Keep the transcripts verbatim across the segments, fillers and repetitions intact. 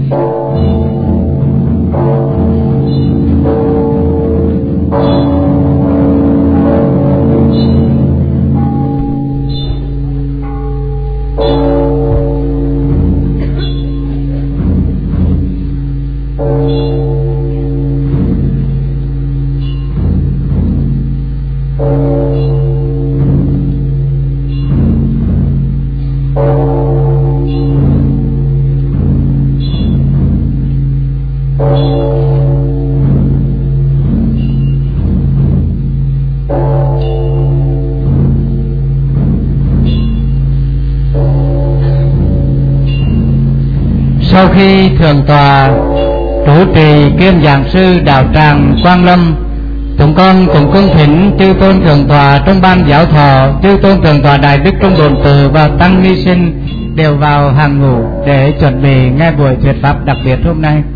Sau khi thượng tọa chủ trì kiêm giảng sư đạo tràng Quang Lâm, chúng con cũng cung thỉnh chư tôn thượng tọa trong ban giáo thọ, chư tôn thượng tọa đại đức trong đồn từ và tăng ni sinh đều vào hàng ngũ để chuẩn bị nghe buổi thuyết pháp đặc biệt hôm nay.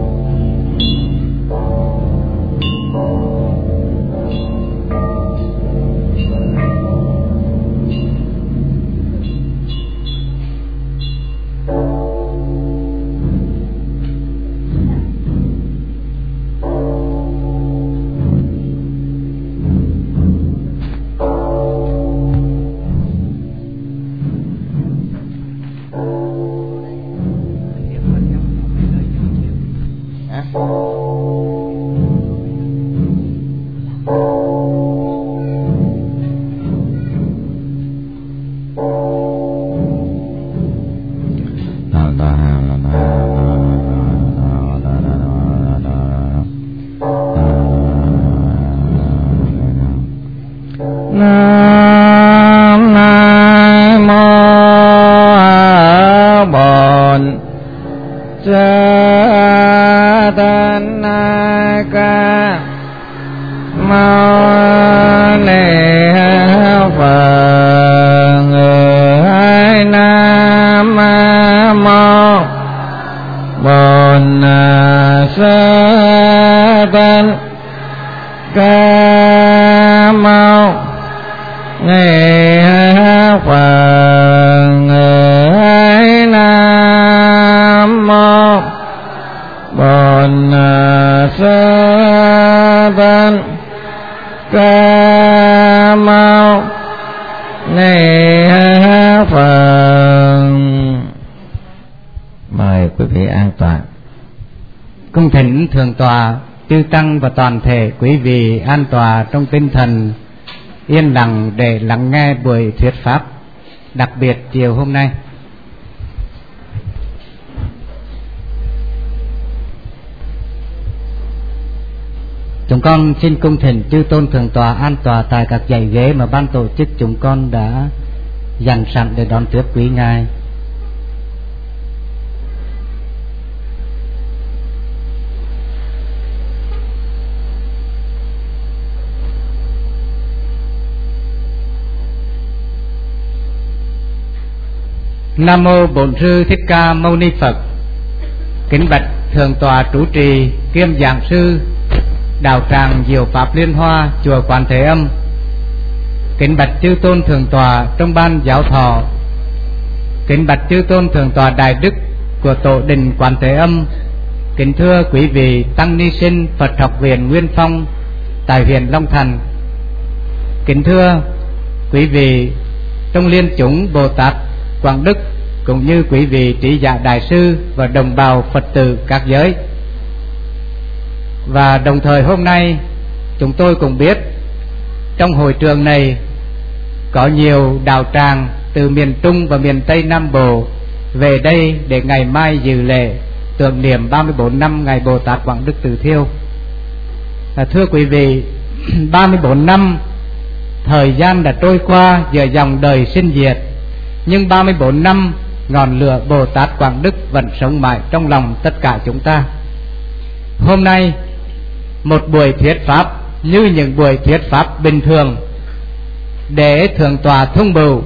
Cung thỉnh thượng tọa, chư tăng và toàn thể quý vị an tọa trong tinh thần yên lặng để lắng nghe buổi thuyết pháp đặc biệt chiều hôm nay. Chúng con xin cung thỉnh chư tôn thượng tọa an tọa tại các dãy ghế mà ban tổ chức chúng con đã dành sẵn để đón tiếp quý ngài. Nam mô Bổn Sư Thích Ca Mâu Ni Phật. Kính bạch thượng tọa chủ trì kiêm giảng sư đạo tràng Diệu Pháp Liên Hoa chùa Quán Thế Âm. Kính bạch chư tôn thượng tọa trong ban giáo thọ. Kính bạch chư tôn thượng tọa đại đức của tổ đình Quán Thế Âm. Kính thưa quý vị tăng ni sinh Phật học viện Nguyên Phong tại huyện Long Thành. Kính thưa quý vị trong liên chúng Bồ Tát Quảng Đức, cũng như quý vị trí giả đại sư và đồng bào Phật tử các giới. Và đồng thời hôm nay chúng tôi cũng biết trong hội trường này có nhiều đạo tràng từ miền Trung và miền Tây Nam Bộ về đây để ngày mai dự lễ tưởng niệm ba mươi bốn năm ngày Bồ Tát Quảng Đức Từ Thiêu. À, thưa quý vị, ba mươi bốn năm thời gian đã trôi qua giữa dòng đời sinh diệt, nhưng ba mươi bốn năm ngọn lửa Bồ Tát Quảng Đức vẫn sống mãi trong lòng tất cả chúng ta. Hôm nay một buổi thuyết pháp như những buổi thuyết pháp bình thường để thượng tọa Thông Bửu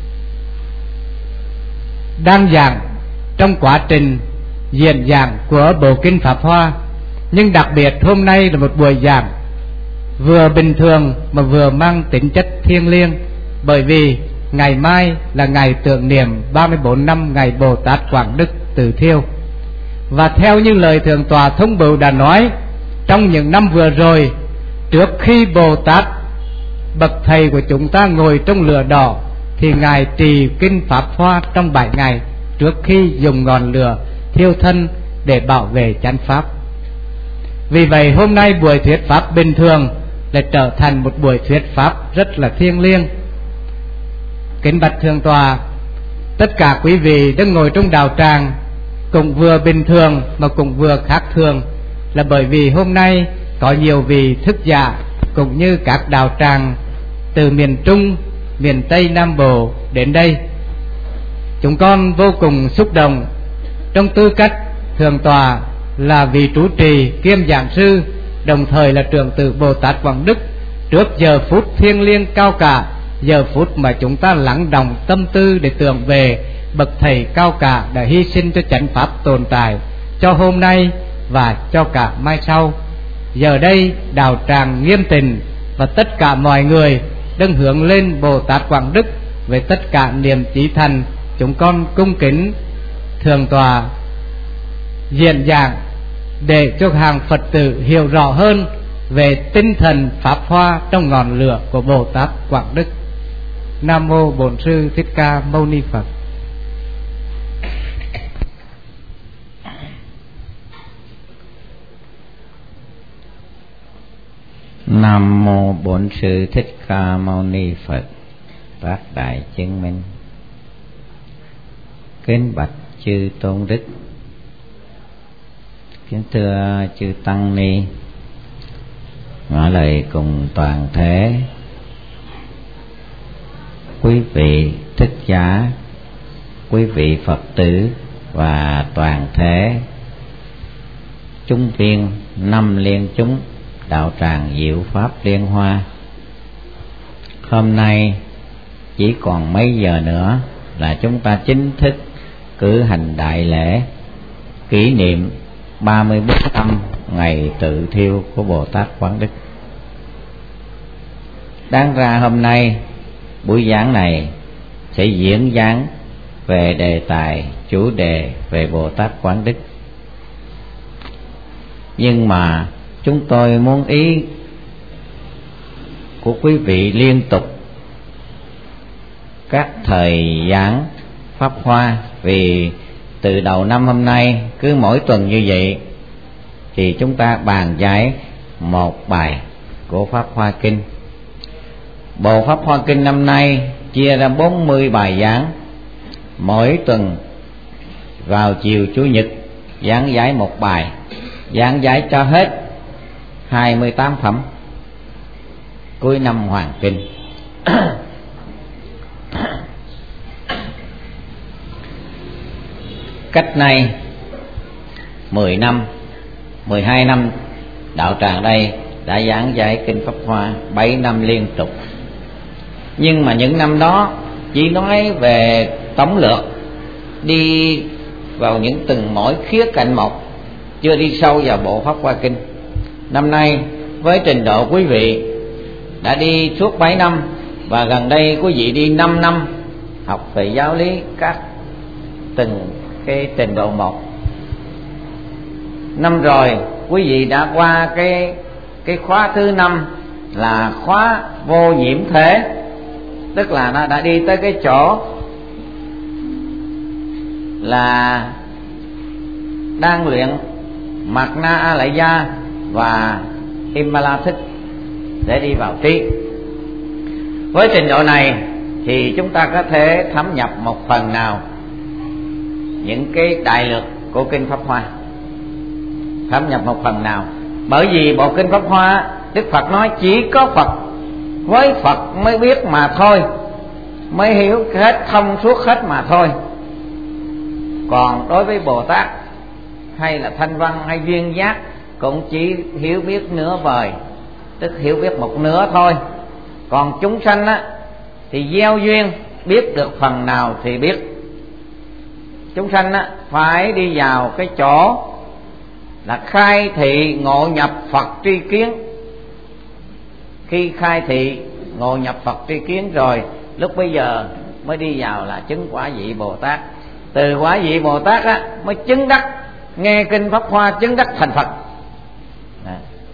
đang giảng trong quá trình diễn giảng của bộ kinh Pháp Hoa. Nhưng đặc biệt hôm nay là một buổi giảng vừa bình thường mà vừa mang tính chất thiêng liêng, bởi vì ngày mai là ngày tưởng niệm ba mươi bốn năm ngày Bồ Tát Quảng Đức Từ Thiêu. Và theo như lời Thượng tọa Thông Bửu đã nói, trong những năm vừa rồi, trước khi Bồ Tát bậc thầy của chúng ta ngồi trong lửa đỏ, thì Ngài trì kinh Pháp Hoa trong bảy ngày trước khi dùng ngọn lửa thiêu thân để bảo vệ chánh Pháp. Vì vậy hôm nay buổi thuyết Pháp bình thường lại trở thành một buổi thuyết Pháp rất là thiêng liêng. Kính bạch Thượng tọa, tất cả quý vị đang ngồi trong đạo tràng cũng vừa bình thường mà cũng vừa khác thường, là bởi vì hôm nay có nhiều vị thức giả cũng như các đạo tràng từ miền Trung, miền Tây Nam Bộ đến đây. Chúng con vô cùng xúc động trong tư cách Thượng tọa là vị trụ trì kiêm giảng sư, đồng thời là trưởng tử Bồ Tát Quảng Đức, trước giờ phút thiêng liêng cao cả, giờ phút mà chúng ta lắng đọng tâm tư để tưởng về bậc thầy cao cả đã hy sinh cho chánh Pháp tồn tại, cho hôm nay và cho cả mai sau. Giờ đây đạo tràng nghiêm tịnh và tất cả mọi người đang hướng lên Bồ Tát Quảng Đức với tất cả niềm chí thành. Chúng con cung kính Thượng tọa diễn giảng để cho hàng Phật tử hiểu rõ hơn về tinh thần Pháp Hoa trong ngọn lửa của Bồ Tát Quảng Đức. Nam mô Bổn Sư Thích Ca Mâu Ni Phật. Nam mô Bổn Sư Thích Ca Mâu Ni Phật. Bác đại chứng minh. Kính bạch chư tôn đức, kính thưa chư tăng ni, ngỏ lời cùng toàn thể quý vị thích giả, quý vị Phật tử và toàn thể chúng viên năm liên chúng đạo tràng Diệu Pháp Liên Hoa. Hôm nay chỉ còn mấy giờ nữa là chúng ta chính thức cử hành đại lễ kỷ niệm ba mươi bốn năm ngày tự thiêu của Bồ Tát Quảng Đức. Đáng ra hôm nay buổi giảng này sẽ diễn giảng về đề tài chủ đề về Bồ Tát Quảng Đức, nhưng mà chúng tôi muốn ý của quý vị liên tục các thời giảng Pháp Hoa, vì từ đầu năm hôm nay cứ mỗi tuần như vậy thì chúng ta bàn giải một bài của Pháp Hoa Kinh. Bộ Pháp Hoa Kinh năm nay chia ra bốn mươi bài giảng, mỗi tuần vào chiều Chủ nhật giảng giải một bài, giảng giải cho hết hai mươi tám phẩm cuối năm Hoàng Kinh. Cách nay mười năm, mười hai năm đạo tràng đây đã giảng giải kinh Pháp Hoa bảy năm liên tục. Nhưng mà những năm đó chỉ nói về tổng lược, đi vào những từng mỗi khía cạnh một, chưa đi sâu vào bộ Pháp Hoa Kinh. Năm nay với trình độ quý vị đã đi suốt bảy năm, và gần đây quý vị đi năm năm học về giáo lý các từng cái trình độ một. Năm rồi quý vị đã qua cái cái khóa thứ năm là khóa vô nhiễm thể, tức là nó đã đi tới cái chỗ là đang luyện Mạt Na A Lại Gia và Imala Thức để đi vào trí. Với trình độ này thì chúng ta có thể thấm nhập một phần nào những cái đại lược của kinh Pháp Hoa, thấm nhập một phần nào. Bởi vì bộ kinh Pháp Hoa Đức Phật nói chỉ có Phật với Phật mới biết mà thôi, mới hiểu hết, thông suốt hết mà thôi. Còn đối với Bồ Tát hay là Thanh Văn hay Duyên Giác cũng chỉ hiểu biết nửa vời, tức hiểu biết một nửa thôi. Còn chúng sanh á thì gieo duyên, biết được phần nào thì biết. Chúng sanh á phải đi vào cái chỗ là khai thị ngộ nhập Phật tri kiến. Khi khai thị ngộ nhập Phật tri kiến rồi, lúc bây giờ mới đi vào là chứng quả vị Bồ Tát. Từ quả vị Bồ Tát á mới chứng đắc nghe kinh Pháp Hoa chứng đắc thành Phật. Đó.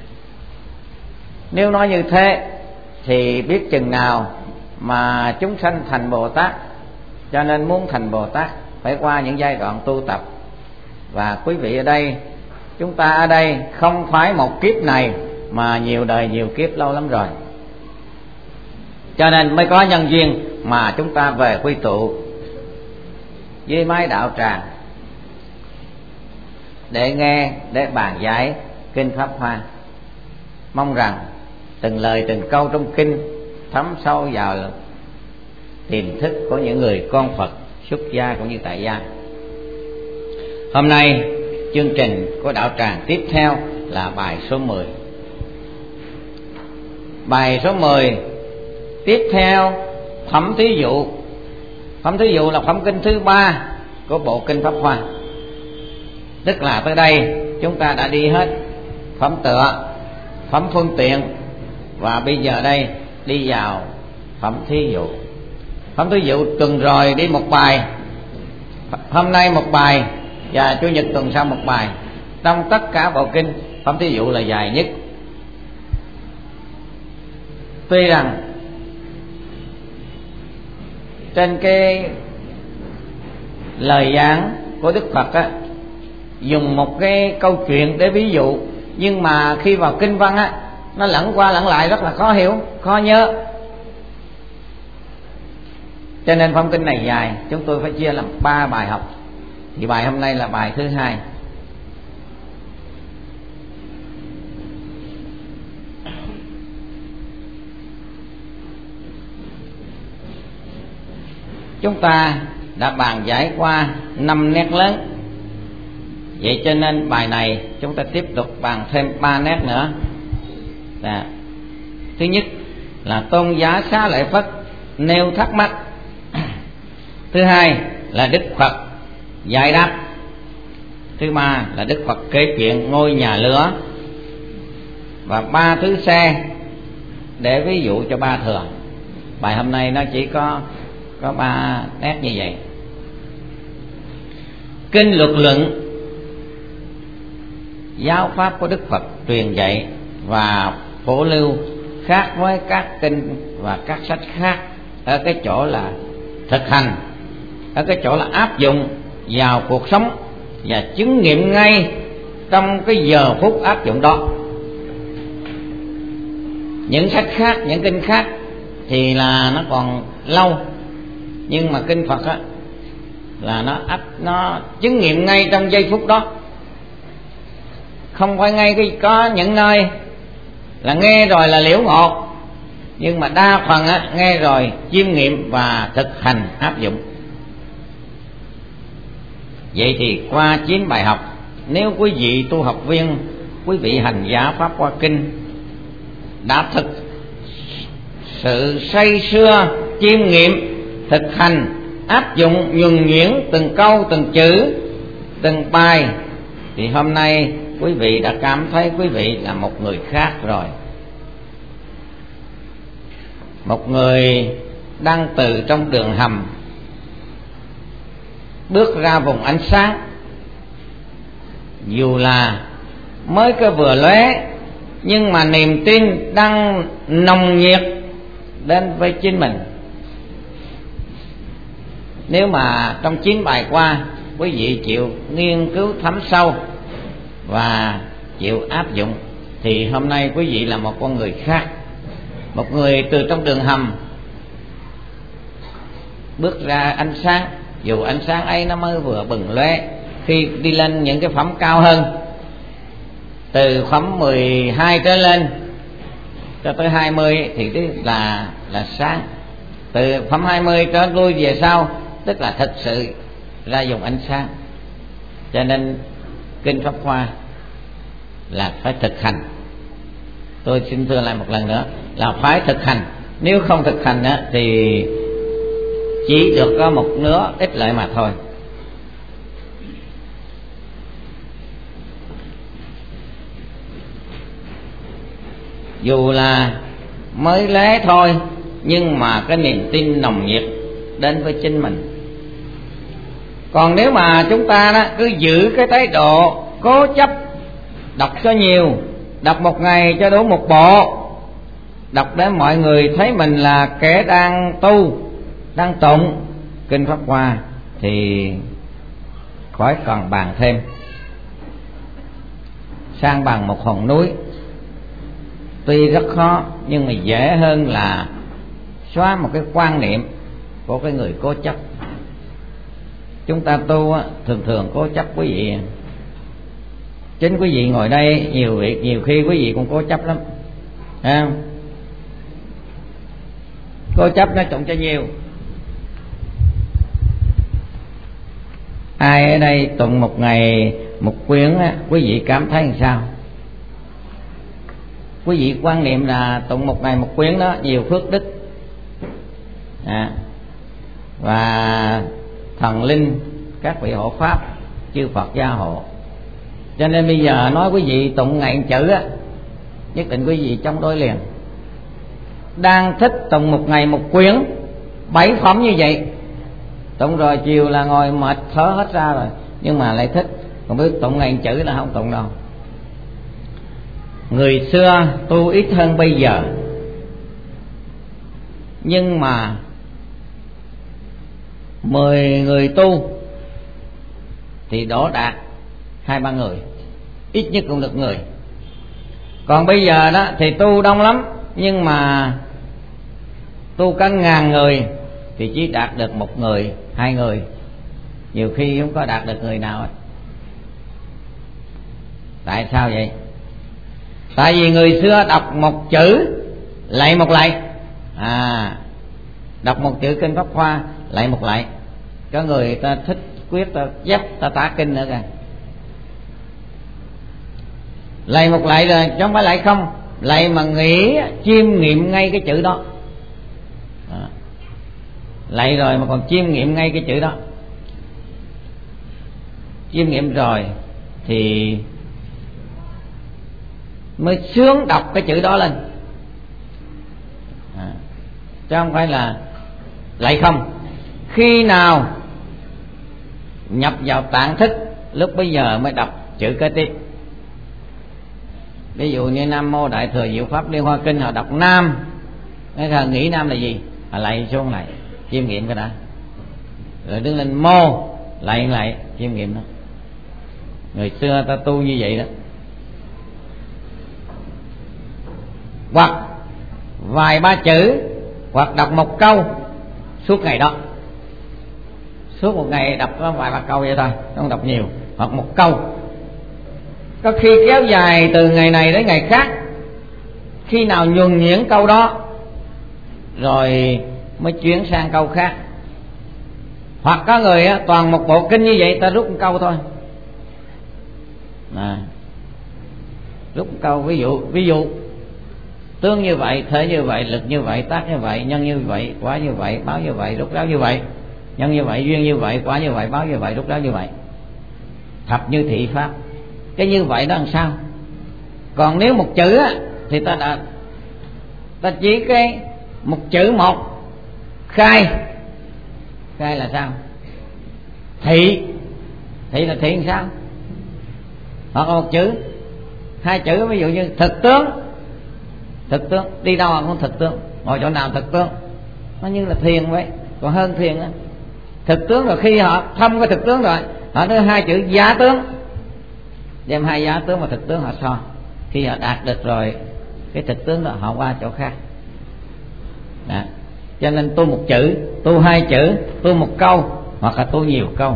Nếu nói như thế thì biết chừng nào mà chúng sanh thành Bồ Tát. Cho nên muốn thành Bồ Tát phải qua những giai đoạn tu tập. Và quý vị ở đây, chúng ta ở đây không phải một kiếp này mà nhiều đời nhiều kiếp lâu lắm rồi. Cho nên mới có nhân duyên mà chúng ta về quy tụ với mái đạo tràng để nghe, để bàn giải kinh Pháp Hoa. Mong rằng từng lời từng câu trong kinh thấm sâu vào tiềm thức của những người con Phật xuất gia cũng như tại gia. Hôm nay chương trình của đạo tràng tiếp theo là bài số mười. Bài số mười tiếp theo phẩm thí dụ. Phẩm thí dụ là phẩm kinh thứ ba của bộ kinh Pháp Hoa. Tức là tới đây chúng ta đã đi hết phẩm tựa, phẩm phương tiện, và bây giờ đây đi vào phẩm thí dụ. Phẩm thí dụ tuần rồi đi một bài, hôm nay một bài, và chủ nhật tuần sau một bài. Trong tất cả bộ kinh, phẩm thí dụ là dài nhất. Tuy rằng trên cái lời giảng của Đức Phật á, dùng một cái câu chuyện để ví dụ, nhưng mà khi vào kinh văn á, nó lẫn qua lẫn lại rất là khó hiểu, khó nhớ. Cho nên phẩm kinh này dài, chúng tôi phải chia làm ba bài học. Thì bài hôm nay là bài thứ hai. Chúng ta đã bàn giải qua năm nét lớn. Vậy cho nên bài này chúng ta tiếp tục bàn thêm ba nét nữa. Đã. Thứ nhất là tôn giả Xá Lợi Phất nêu thắc mắc. Thứ hai là Đức Phật giải đáp. Thứ ba là Đức Phật kể chuyện ngôi nhà lửa. Và ba thứ xe để ví dụ cho ba thừa. Bài hôm nay nó chỉ có có ba nét như vậy. Kinh Luật Luận, giáo pháp của Đức Phật truyền dạy và phổ lưu, khác với các kinh và các sách khác ở cái chỗ là thực hành, ở cái chỗ là áp dụng vào cuộc sống và chứng nghiệm ngay trong cái giờ phút áp dụng đó. Những sách khác, những kinh khác thì là nó còn lâu, nhưng mà kinh Phật á là nó áp, nó chứng nghiệm ngay trong giây phút đó. Không phải ngay cái có những nơi là nghe rồi là liễu ngộ, nhưng mà đa phần á nghe rồi chiêm nghiệm và thực hành áp dụng. Vậy thì qua chín bài học, nếu quý vị tu học viên, quý vị hành giả Pháp Hoa Kinh đã thực sự say sưa chiêm nghiệm, thực hành áp dụng nhuần nhuyễn từng câu từng chữ từng bài, thì hôm nay quý vị đã cảm thấy quý vị là một người khác rồi. Một người đang từ trong đường hầm bước ra vùng ánh sáng. Dù là mới có vừa lóe, nhưng mà niềm tin đang nồng nhiệt đến với chính mình. Nếu mà trong chín bài qua quý vị chịu nghiên cứu thấm sâu và chịu áp dụng, thì hôm nay quý vị là một con người khác. Một người từ trong đường hầm bước ra ánh sáng. Dù ánh sáng ấy nó mới vừa bừng lóe, khi đi lên những cái phẩm cao hơn, từ phẩm mười hai trở lên cho tới hai mươi thì tức là là sáng. Từ phẩm hai mươi trở lui về sau tức là thật sự ra dùng ánh sáng. Cho nên kinh Pháp Hoa là phải thực hành. Tôi xin thưa lại một lần nữa là phải thực hành. Nếu không thực hành á, thì chỉ được có một nửa ít lợi mà thôi. Dù là mới lé thôi, nhưng mà cái niềm tin nồng nhiệt đến với chính mình. Còn nếu mà chúng ta đó cứ giữ cái thái độ cố chấp, đọc cho nhiều, đọc một ngày cho đủ một bộ, đọc để mọi người thấy mình là kẻ đang tu, đang tụng kinh Pháp Hoa, thì khỏi còn bàn thêm. Sang bằng một hòn núi tuy rất khó, nhưng mà dễ hơn là xóa một cái quan niệm của cái người cố chấp. Chúng ta tu á, thường thường cố chấp quý vị. Chính quý vị ngồi đây nhiều việc, nhiều khi quý vị cũng cố chấp lắm, thấy không? Cố chấp nó tụng cho nhiều. Ai ở đây tụng một ngày một quyển á, quý vị cảm thấy làm sao? Quý vị quan niệm là tụng một ngày một quyển đó nhiều phước đức à, và thần linh, các vị hộ pháp, chư Phật gia hộ. Cho nên bây giờ nói quý vị tụng ngày một chữ á, nhất định quý vị chống đối liền. Đang thích tụng một ngày một quyển, bảy phẩm như vậy, tụng rồi chiều là ngồi mệt thở hết ra rồi, nhưng mà lại thích. Còn biết tụng ngày một chữ là không tụng đâu. Người xưa tu ít hơn bây giờ, nhưng mà mười người tu thì đổ đạt hai ba người, ít nhất cũng được người. Còn bây giờ đó thì tu đông lắm, nhưng mà tu cả ngàn người thì chỉ đạt được một người, hai người, nhiều khi không có đạt được người nào hết. Tại sao vậy? Tại vì người xưa đọc một chữ lạy một lạy, à, đọc một chữ kinh Pháp Hoa lạy một lạy. Có người ta thích quyết ta dép ta tả kinh nữa kìa, lạy một lạy rồi chứ không phải lạy không, lạy mà nghĩ chiêm nghiệm ngay cái chữ đó à, lạy rồi mà còn chiêm nghiệm ngay cái chữ đó. Chiêm nghiệm rồi thì mới sướng đọc cái chữ đó lên à, chứ không phải là lạy không. Khi nào nhập vào tạng thức, lúc bây giờ mới đọc chữ kế tiếp. Ví dụ như Nam Mô Đại Thừa Diệu Pháp Liên Hoa Kinh, họ đọc Nam, cái là nghĩ Nam là gì, họ lạy xuống lại chiêm nghiệm cái đã, rồi đứng lên Mô lạy lại chiêm nghiệm đó. Người xưa ta tu như vậy đó. Hoặc vài ba chữ, hoặc đọc một câu suốt ngày đó, suốt một ngày đọc có vài ba câu vậy thôi, không đọc nhiều. Hoặc một câu, có khi kéo dài từ ngày này đến ngày khác, khi nào nhuần nhuyễn câu đó rồi mới chuyển sang câu khác. Hoặc có người á, toàn một bộ kinh như vậy, ta rút một câu thôi à, rút một câu. Ví dụ ví dụ tướng như vậy, thể như vậy, lực như vậy, tác như vậy, nhân như vậy, quả như vậy, báo như vậy, rút ráo như vậy, nhân như vậy, duyên như vậy, quả như vậy, báo như vậy, rút ráo như vậy. Thập như thị pháp. Cái như vậy đó làm sao? Còn nếu một chữ á, thì ta đã ta chỉ cái một chữ một, khai. Khai là sao? Thị. Thị là thị làm sao? Hoặc là một chữ, hai chữ, ví dụ như thực tướng. Thực tướng, đi đâu mà không thực tướng, ngồi chỗ nào thực tướng, nó như là thiền vậy, còn hơn thiền á. Thực tướng rồi khi họ thâm cái thực tướng rồi, họ nói hai chữ giả tướng, đem hai giả tướng và thực tướng họ so. Khi họ đạt được rồi cái thực tướng đó, họ qua chỗ khác đó. Cho nên tu một chữ, tu hai chữ, tu một câu, hoặc là tu nhiều câu.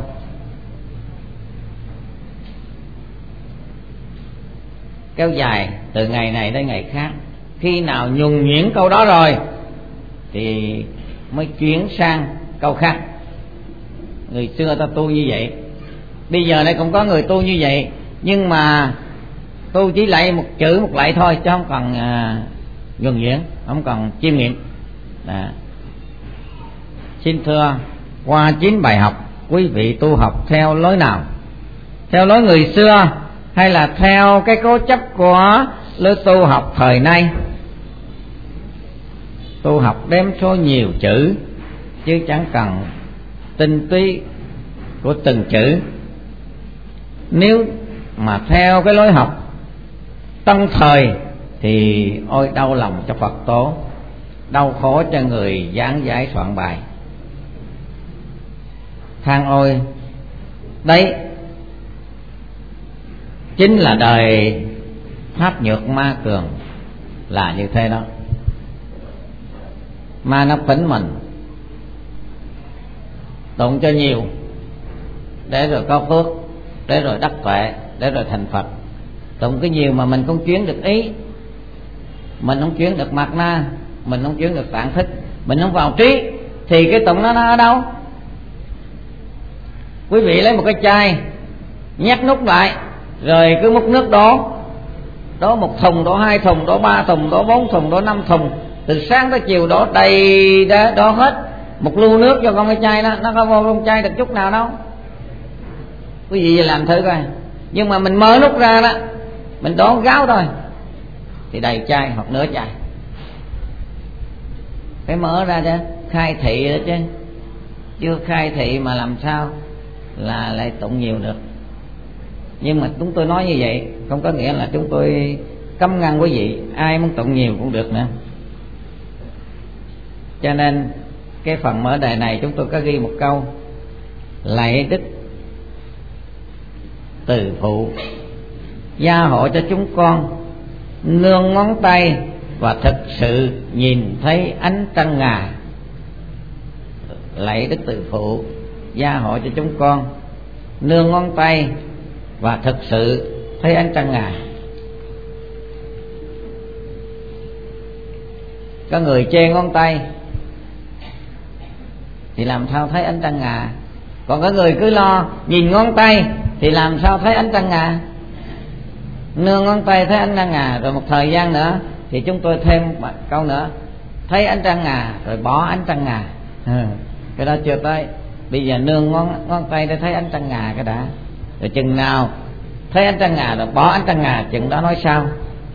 Kéo dài từ ngày này đến ngày khác. Khi nào nhuần nhuyễn câu đó rồi thì mới chuyển sang câu khác. Người xưa ta tu như vậy. Bây giờ đây cũng có người tu như vậy, nhưng mà tu chỉ lạy một chữ một lạy thôi, chứ không cần à, nhuần nhuyễn, không cần chiêm nghiệm à. Xin thưa, qua chín bài học, quý vị tu học theo lối nào? Theo lối người xưa hay là theo cái cố chấp của lối tu học thời nay? Tu học đếm số nhiều chữ chứ chẳng cần tinh túy của từng chữ. Nếu mà theo cái lối học tân thời thì ôi đau lòng cho Phật tổ, đau khổ cho người giảng giải soạn bài. Than ôi, đấy chính là đời pháp nhược ma cường là như thế đó. Ma nó phỉnh mình tụng cho nhiều để rồi có phước, để rồi đắc tuệ, để rồi thành Phật. Tụng cái nhiều mà mình không chuyến được ý, mình không chuyến được mạt na, mình không chuyến được tạng thức, mình không vào trí, thì cái tụng nó nó ở đâu? Quý vị lấy một cái chai nhét nút lại, rồi cứ múc nước đổ, đổ một thùng, đổ hai thùng, đổ ba thùng, đổ bốn thùng, đổ năm thùng, từ sáng tới chiều đổ đầy đó, đổ hết một lu nước cho con cái chai đó, nó không vô trong chai được chút nào đâu. Quý vị làm thử coi. Nhưng mà mình mở nút ra đó, mình đổ gáo thôi thì đầy chai hoặc nửa chai. Phải mở ra chứ, khai thị đó chứ. Chưa khai thị mà làm sao là lại tụng nhiều được. Nhưng mà chúng tôi nói như vậy không có nghĩa là chúng tôi cấm ngăn quý vị, ai muốn tụng nhiều cũng được nữa. Cho nên cái phần mở đề này chúng tôi có ghi một câu: lạy đức từ phụ, gia hộ cho chúng con, nương ngón tay và thực sự nhìn thấy ánh trăng ngà. Lạy đức từ phụ, gia hộ cho chúng con, nương ngón tay và thực sự thấy ánh trăng ngà. Có người chê ngón tay thì làm sao thấy ánh trăng ngà, còn có người cứ lo nhìn ngón tay thì làm sao thấy ánh trăng ngà. Nương ngón tay thấy ánh trăng ngà, rồi một thời gian nữa thì chúng tôi thêm một câu nữa: thấy ánh trăng ngà rồi bỏ ánh trăng ngà. Ừ, cái đó chưa tới. Bây giờ nương ngón, ngón tay để thấy ánh trăng ngà cái đã, rồi chừng nào thấy ánh trăng ngà rồi bỏ ánh trăng ngà, chừng đó nói sao.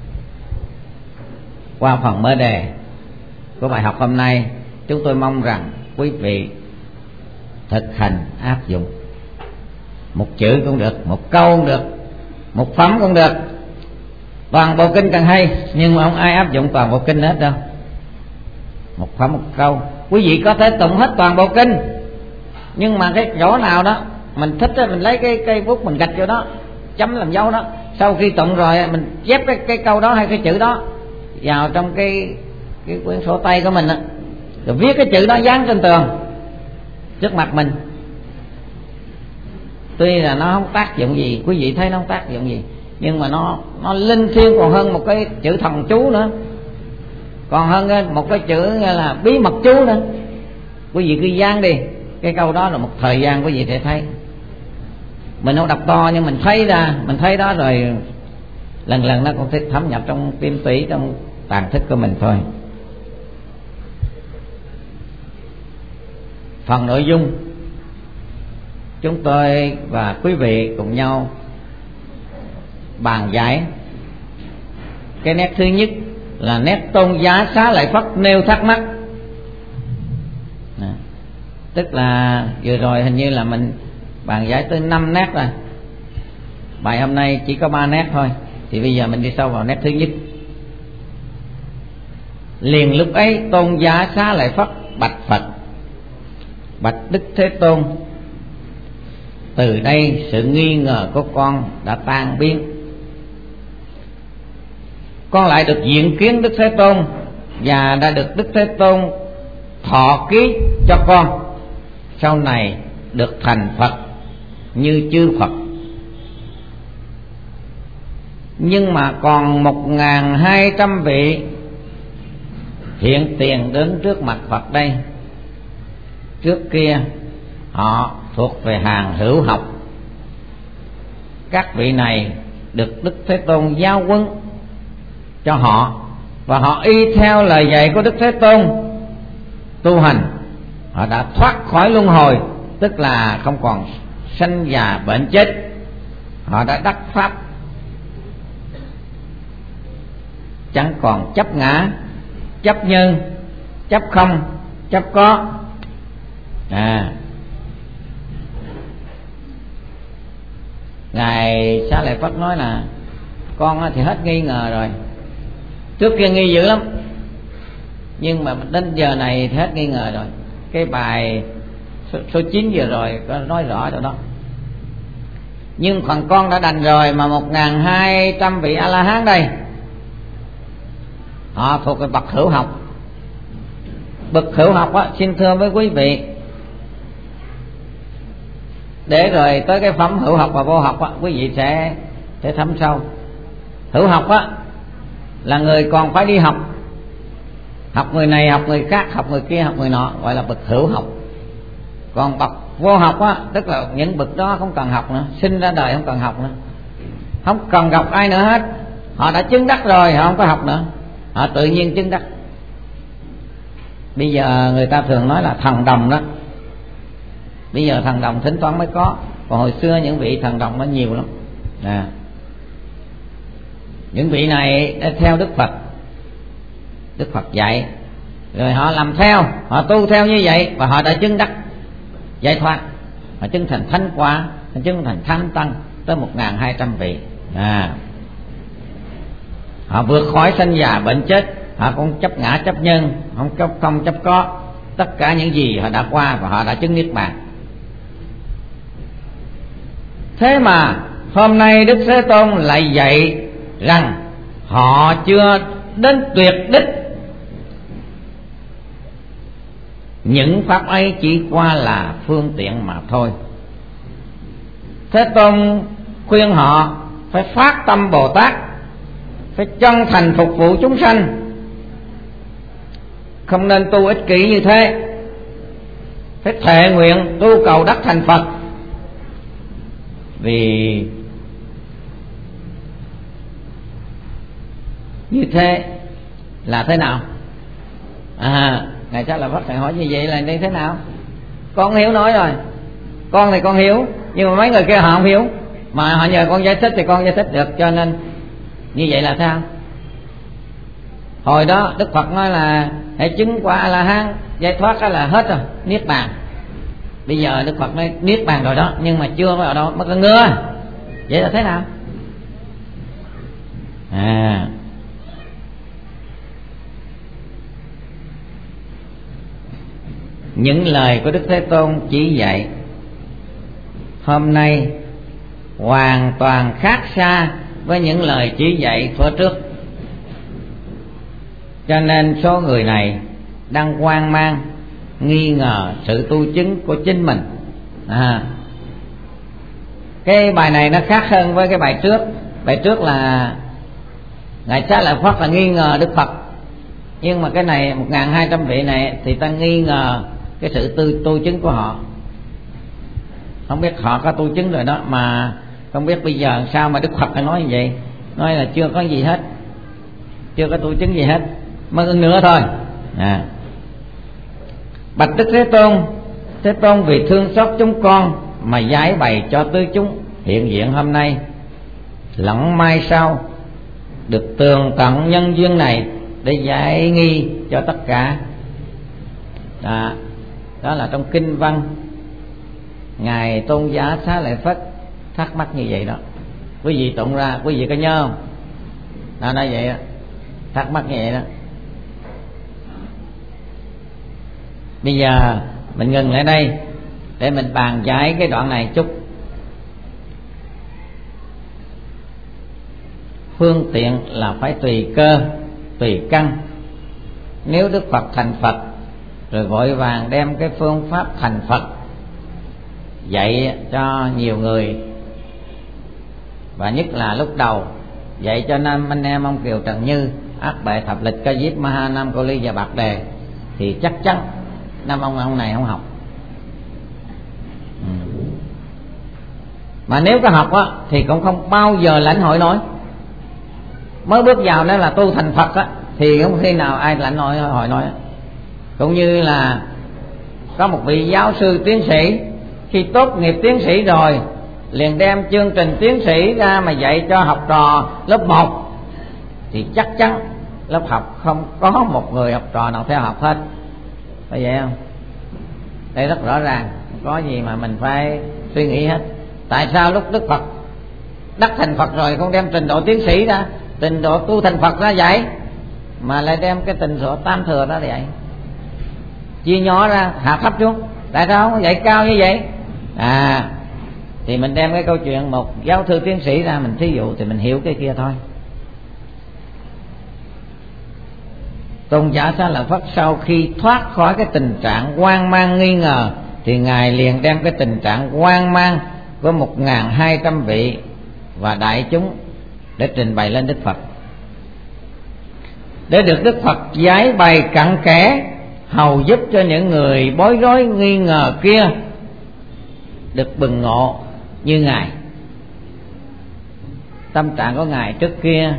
Qua phần mở đề của bài học hôm nay, chúng tôi mong rằng quý vị thực hành áp dụng. Một chữ cũng được, một câu cũng được, một phẩm cũng được. Toàn bộ kinh càng hay, nhưng mà không ai áp dụng toàn bộ kinh hết đâu. Một phẩm một câu, quý vị có thể tụng hết toàn bộ kinh, nhưng mà cái chỗ nào đó mình thích đó, mình lấy cái cây bút mình gạch vô đó, chấm làm dấu đó. Sau khi tụng rồi mình chép cái, cái câu đó hay cái chữ đó vào trong cái cái quyển sổ tay của mình đó, rồi viết cái chữ đó dán trên tường trước mặt mình. Tuy là nó không tác dụng gì, quý vị thấy nó không tác dụng gì, nhưng mà nó nó linh thiêng còn hơn một cái chữ thần chú nữa, còn hơn một cái chữ như là bí mật chú nữa. Quý vị cứ dán đi cái câu đó, là một thời gian quý vị sẽ thấy. Mình không đọc to nhưng mình thấy ra, mình thấy đó rồi lần lần nó cũng sẽ thấm nhập trong tim tủy, trong tàn thức của mình thôi. Phần nội dung chúng tôi và quý vị cùng nhau bàn giải. Cái nét thứ nhất là nét tôn giá Xá Lợi Phất nêu thắc mắc. À, tức là vừa rồi hình như là mình bàn giải tới năm nét rồi, bài hôm nay chỉ có ba nét thôi, thì bây giờ mình đi sâu vào nét thứ nhất. Liền lúc ấy tôn giá Xá Lợi Phất bạch Phật: bạch Đức Thế Tôn, từ đây sự nghi ngờ của con đã tan biến. Con lại được diện kiến Đức Thế Tôn và đã được Đức Thế Tôn thọ ký cho con sau này được thành Phật như chư Phật. Nhưng mà còn một ngàn hai trăm vị hiện tiền đến trước mặt Phật đây. Trước kia họ thuộc về hàng hữu học. Các vị này được Đức Thế Tôn giao huấn cho họ, và họ y theo lời dạy của Đức Thế Tôn tu hành. Họ đã thoát khỏi luân hồi, tức là không còn sanh già bệnh chết. Họ đã đắc pháp, chẳng còn chấp ngã, chấp nhân, chấp không, chấp có. À, Ngài Xá Lợi Phất nói là con thì hết nghi ngờ rồi, trước kia nghi dữ lắm, nhưng mà đến giờ này thì hết nghi ngờ rồi. Cái bài số, số chín vừa rồi có nói rõ rồi đó. Nhưng còn con đã đành rồi, mà một ngàn hai trăm vị A-la-hán đây, họ thuộc về bậc hữu học. Bậc hữu học á, xin thưa với quý vị, để rồi tới cái phẩm hữu học và vô học á, quý vị sẽ sẽ thấm sâu. Hữu học á là người còn phải đi học, học người này, học người khác, học người kia, học người nọ, gọi là bậc hữu học. Còn bậc vô học á, tức là những bậc đó không cần học nữa, sinh ra đời không cần học nữa, không cần gặp ai nữa hết. Họ đã chứng đắc rồi, họ không có học nữa, họ tự nhiên chứng đắc. Bây giờ người ta thường nói là thần đồng đó. Bây giờ thần đồng thỉnh thoảng mới có, còn hồi xưa những vị thần đồng nó nhiều lắm nè. Những vị này đã theo Đức Phật, Đức Phật dạy, rồi họ làm theo, họ tu theo như vậy, và họ đã chứng đắc giải thoát, họ chứng thành thánh quả, họ chứng thành thánh tăng tới một ngàn hai trăm vị. À, họ vượt khỏi sanh già bệnh chết, họ không chấp ngã chấp nhân, không chấp không chấp có, tất cả những gì họ đã qua và họ đã chứng niết bàn. Thế mà hôm nay Đức Thế Tôn lại dạy rằng họ chưa đến tuyệt đích, những pháp ấy chỉ qua là phương tiện mà thôi. Thế Tôn khuyên họ phải phát tâm Bồ Tát, phải chân thành phục vụ chúng sanh, không nên tu ích kỷ như thế, phải thệ nguyện tu cầu đắc thành Phật. Vì như thế là thế nào? À, Ngài Xá Lợi Phất thầy hỏi như vậy là như thế nào? Con hiểu nói rồi, con thì con hiểu, nhưng mà mấy người kia họ không hiểu, mà họ nhờ con giải thích thì con giải thích được. Cho nên như vậy là sao? Hồi đó Đức Phật nói là hãy chứng quả A-la-hán giải thoát là hết rồi, niết bàn. Bây giờ Đức Phật nói niết bàn rồi đó, nhưng mà chưa có ở đâu, mất con ngưa. Vậy là thế nào? À, những lời của Đức Thế Tôn chỉ dạy hôm nay hoàn toàn khác xa với những lời chỉ dạy thuở trước. Cho nên số người này đang hoang mang, nghi ngờ sự tu chứng của chính mình. À, cái bài này nó khác hơn với cái bài trước. Bài trước là Ngài Xá Lợi Phất là nghi ngờ Đức Phật, nhưng mà cái này một ngàn hai trăm vị này thì ta nghi ngờ cái sự tu, tu chứng của họ. Không biết họ có tu chứng rồi đó, mà không biết bây giờ sao mà Đức Phật phải nói như vậy, nói là chưa có gì hết, chưa có tu chứng gì hết, mới hơn nữa thôi. À, bạch Đức Thế Tôn, Thế Tôn vì thương xót chúng con mà giải bày cho tứ chúng hiện diện hôm nay, lẫn mai sau được tường tận nhân duyên này để giải nghi cho tất cả. Đó, đó là trong kinh văn Ngài Tôn giả Xá Lợi Phất thắc mắc như vậy đó. Quý vị tụng ra, quý vị có nhớ không? Đó, nói vậy đó, thắc mắc như vậy đó. Bây giờ mình ngừng lại đây để mình bàn giải cái đoạn này chút. Phương tiện là phải tùy cơ, tùy căn. Nếu Đức Phật thành Phật rồi vội vàng đem cái phương pháp thành Phật dạy cho nhiều người, và nhất là lúc đầu dạy cho năm anh em ông Kiều Trần Như, Ác Bệ Thập Lịch, Ca Diếp, Ma Ha, Nam Cô Ly và Bạc Đề, thì chắc chắn năm ông ông này không học. Ừ. Mà nếu có học á thì cũng không bao giờ lãnh hội nổi. Mới bước vào đó là tu thành Phật á thì không khi nào ai lãnh hội hội nổi. Cũng như là có một vị giáo sư tiến sĩ, khi tốt nghiệp tiến sĩ rồi liền đem chương trình tiến sĩ ra mà dạy cho học trò lớp một, thì chắc chắn lớp học không có một người học trò nào theo học hết. Phải vậy không? Đây rất rõ ràng, không có gì mà mình phải suy nghĩ hết. Tại sao lúc Đức Phật đắc thành Phật rồi không đem trình độ tiến sĩ ra, trình độ tu thành Phật ra dạy, mà lại đem cái trình độ tam thừa ra dạy, chia nhỏ ra hạ thấp xuống. Tại sao không dạy cao như vậy? À thì mình đem cái câu chuyện một giáo sư tiến sĩ ra mình thí dụ thì mình hiểu cái kia thôi. Tôn giả Xá Lợi Phất sau khi thoát khỏi cái tình trạng hoang mang nghi ngờ thì ngài liền đem cái tình trạng hoang mang của một ngàn hai trăm vị và đại chúng để trình bày lên Đức Phật, để được Đức Phật giải bày cặn kẽ, hầu giúp cho những người bối rối nghi ngờ kia được bừng ngộ như ngài. Tâm trạng của ngài trước kia,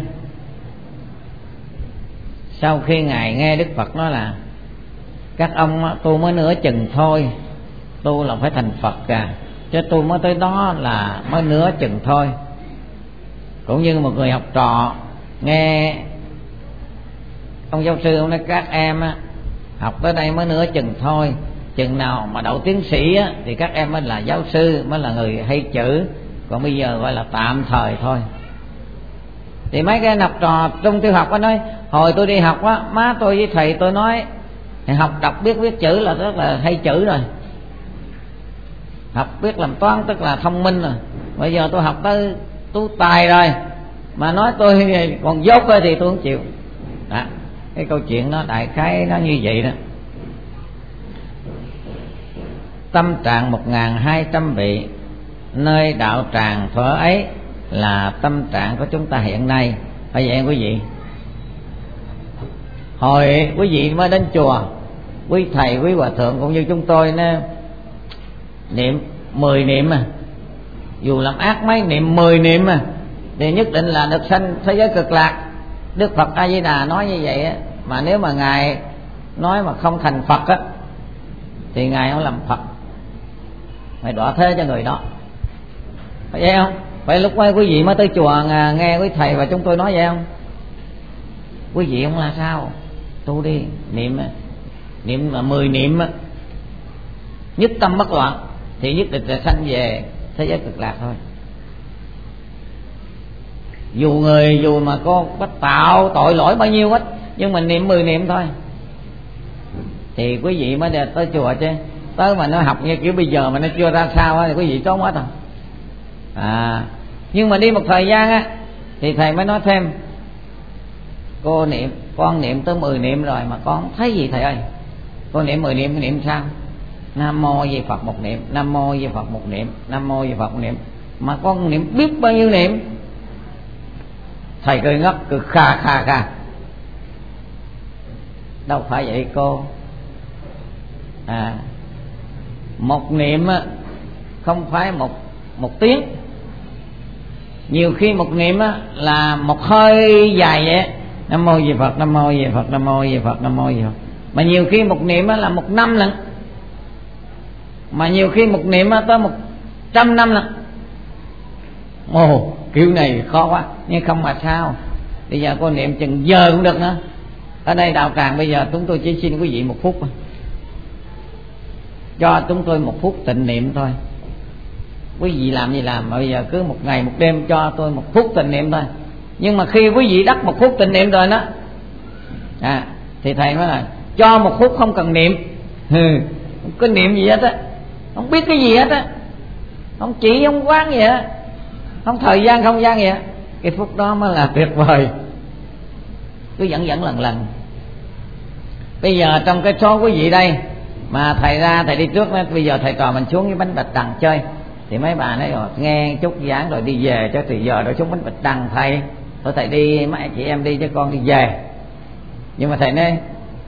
sau khi ngài nghe Đức Phật nói là các ông tu mới nửa chừng thôi, tu là phải thành Phật cả, chứ tu mới tới đó là mới nửa chừng thôi. Cũng như một người học trò nghe ông giáo sư ông nói các em á, học tới đây mới nửa chừng thôi, chừng nào mà đậu tiến sĩ á, thì các em mới là giáo sư, mới là người hay chữ, còn bây giờ gọi là tạm thời thôi. Thì mấy cái học trò trung tiểu học có nói hồi tôi đi học á, má tôi với thầy tôi nói học đọc biết viết chữ là rất là hay chữ rồi, học biết làm toán tức là thông minh rồi. Bây giờ tôi học tới tú tài rồi mà nói tôi còn dốt thôi thì tôi không chịu. Đó, cái câu chuyện nó đại khái nó như vậy đó. Tâm trạng một ngàn hai trăm vị nơi đạo tràng thuở ấy là tâm trạng của chúng ta hiện nay, phải vậy quý vị? Hồi quý vị mới đến chùa, quý thầy quý hòa thượng cũng như chúng tôi nó niệm mười niệm mà, dù làm ác mấy niệm mười niệm mà thì nhất định là được sanh thế giới cực lạc. Đức Phật A Di Đà nói như vậy á, mà nếu mà ngài nói mà không thành Phật á thì ngài không làm Phật, ngài đọa thế cho người đó, phải vậy không? Vậy lúc ấy quý vị mới tới chùa nghe quý thầy và chúng tôi nói vậy không? Quý vị không là sao? Tu đi, niệm niệm mà mười niệm á, nhất tâm bất loạn thì nhất định là sanh về thế giới cực lạc thôi. Dù người dù mà có có tạo tội lỗi bao nhiêu hết, nhưng mình niệm mười niệm thôi thì quý vị mới tới chùa chứ. Tới mà nó học như kiểu bây giờ mà nó chưa ra sao á thì quý vị trốn hết rồi. À, nhưng mà đi một thời gian á thì thầy mới nói thêm, cô niệm, con niệm tới mười niệm rồi mà con không thấy gì thầy ơi. Con niệm mười niệm, niệm sao? Nam mô Di Phật một niệm, Nam mô Di Phật một niệm, Nam mô Di Phật một niệm, mà con niệm biết bao nhiêu niệm. Thầy cười ngất, cười kha kha kha. Đâu phải vậy cô. À, một niệm á không phải một một tiếng, nhiều khi một niệm á là một hơi dài vậy. Nam mô Di Phật, Nam mô Di Phật, Nam mô Di Phật, Nam mô Di Phật. Mà nhiều khi một niệm á là một năm lần, mà nhiều khi một niệm á tới một trăm năm lần. Ồ, kiểu này khó quá, nhưng không mà sao. Bây giờ cô niệm chừng giờ cũng được nữa. Ở đây đạo tràng bây giờ chúng tôi chỉ xin quý vị một phút, cho chúng tôi một phút tịnh niệm thôi. Quý vị làm gì làm, mà bây giờ cứ một ngày một đêm cho tôi một phút tịnh niệm thôi. Nhưng mà khi quý vị đắc một phút tịnh niệm rồi đó à, thì thầy nói là cho một phút không cần niệm. Hừ, không có niệm gì hết á, không biết cái gì hết á, không chỉ không quán gì hết, không thời gian không gian gì hết. Cái phút đó mới là tuyệt vời. Cứ dẫn dẫn lần lần. Bây giờ trong cái số quý vị đây mà thầy ra thầy đi trước đó, bây giờ thầy trò mình xuống cái bánh bạch đằng chơi, thì mấy bà nói rồi nghe chút giảng rồi đi về, cho từ giờ rồi xuống bánh bạch đằng thầy. Thôi thầy đi, mấy chị em đi chứ con đi về. Nhưng mà thầy nói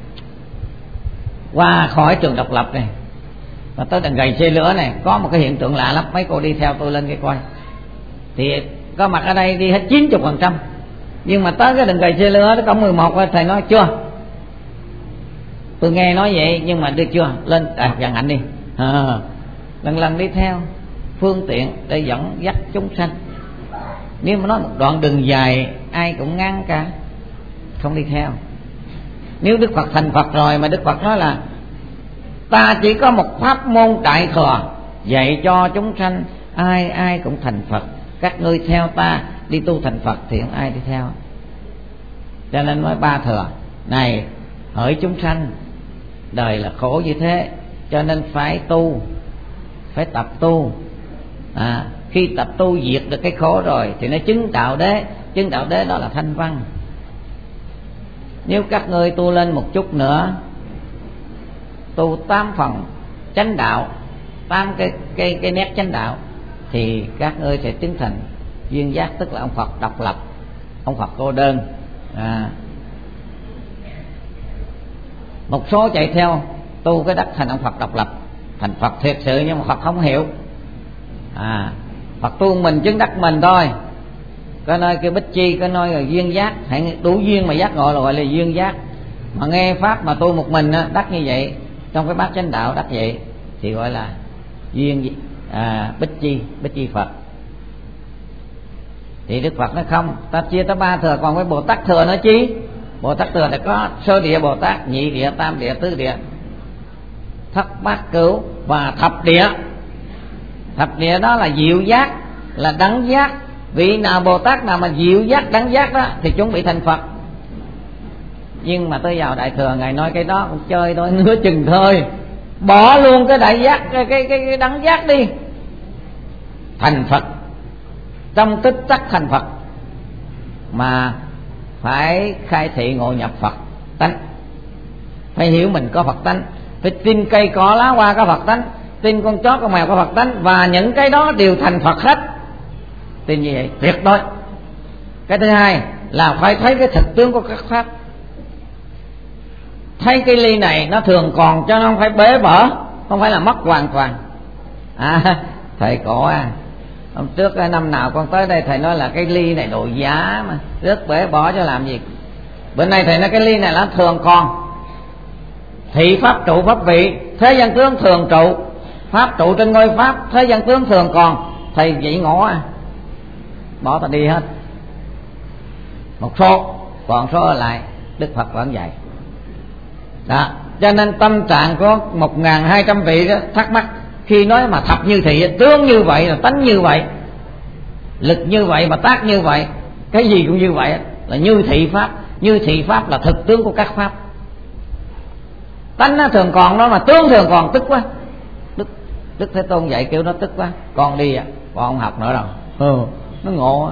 qua khỏi trường độc lập này và tới đằng gầy xe lửa này có một cái hiện tượng lạ lắm, mấy cô đi theo tôi lên cái coi. Thì có mặt ở đây đi hết chín mươi phần trăm, nhưng mà tới cái đằng gầy xe lửa nó có mười một, thầy nói chưa. Tôi nghe nói vậy nhưng mà đi chưa lên à, dàn hạnh đi à, lần lần đi theo phương tiện để dẫn dắt chúng sanh. Nếu mà nói một đoạn đường dài ai cũng ngăn cả, không đi theo. Nếu Đức Phật thành Phật rồi mà Đức Phật nói là ta chỉ có một pháp môn đại thừa dạy cho chúng sanh ai ai cũng thành Phật, các ngươi theo ta đi tu thành Phật thì không ai đi theo. Cho nên nói ba thừa này, hỡi chúng sanh, đời là khổ như thế, cho nên phải tu, phải tập tu. À, khi tập tu diệt được cái khổ rồi thì nó chứng đạo đế. Chứng đạo đế đó là thanh văn. Nếu các ngươi tu lên một chút nữa, tu tám phần chánh đạo, tám cái cái cái nét chánh đạo, thì các ngươi sẽ chứng thành duyên giác, tức là ông Phật độc lập, ông Phật cô đơn. À, một số chạy theo tu cái đất thành ông Phật độc lập, thành Phật thiệt sự, nhưng mà Phật không hiểu. À, Phật tu mình chứng đắc mình thôi. Có nói cái Bích Chi, có nói là duyên giác, hãy đủ duyên mà giác ngộ là gọi là duyên giác. Mà nghe pháp mà tu một mình á, đắc như vậy, trong cái bát chánh đạo đắc vậy thì gọi là duyên à, Bích Chi, Bích Chi Phật. Thì Đức Phật nói không, ta chia tới ba thừa, còn cái Bồ Tát thừa nữa chi. Bồ Tát thừa là có sơ địa Bồ Tát, nhị địa, tam địa, tứ địa, thất bát cửu và thập địa. Thập địa đó là diệu giác, là đẳng giác. Vị nào Bồ Tát nào mà diệu giác, đẳng giác đó thì chuẩn bị thành Phật. Nhưng mà tới vào đại thừa, ngài nói cái đó cũng chơi thôi, nửa chừng thôi, bỏ luôn cái đại giác, cái cái cái, cái đẳng giác đi, thành Phật trong tích tắc thành Phật. Mà phải khai thị ngộ nhập Phật tánh, phải hiểu mình có Phật tánh, phải tin cây cỏ lá hoa có Phật tánh, tin con chó con mèo có Phật tánh, và những cái đó đều thành Phật hết. Tin như vậy tuyệt đối. Cái thứ hai là phải thấy cái thực tướng của các pháp. Thấy cái ly này nó thường còn, cho nó không phải bể vỡ, không phải là mất hoàn toàn. À, thầy cổ à, hôm trước năm nào con tới đây thầy nói là cái ly này đồ giá mà rớt bể bỏ cho làm gì. Bữa nay thầy nói cái ly này nó thường còn. Thị pháp trụ pháp vị, thế gian tướng thường trụ, pháp trụ trên ngôi pháp, thế gian tướng thường còn. Thầy vậy ngộ à, bỏ ta đi hết. Một số, còn số ở lại Đức Phật vẫn vậy đó. Cho nên tâm trạng có một ngàn hai trăm vị đó, thắc mắc khi nói mà thập như thị, tướng như vậy là tánh như vậy, lực như vậy mà tác như vậy, cái gì cũng như vậy, là như thị pháp. Như thị pháp là thực tướng của các pháp. Tánh nó thường còn đó mà tướng thường còn, tức quá. Đức, Đức Thế Tôn dạy kêu nó tức quá, con đi à, con không học nữa đâu. Ừ, nó ngộ.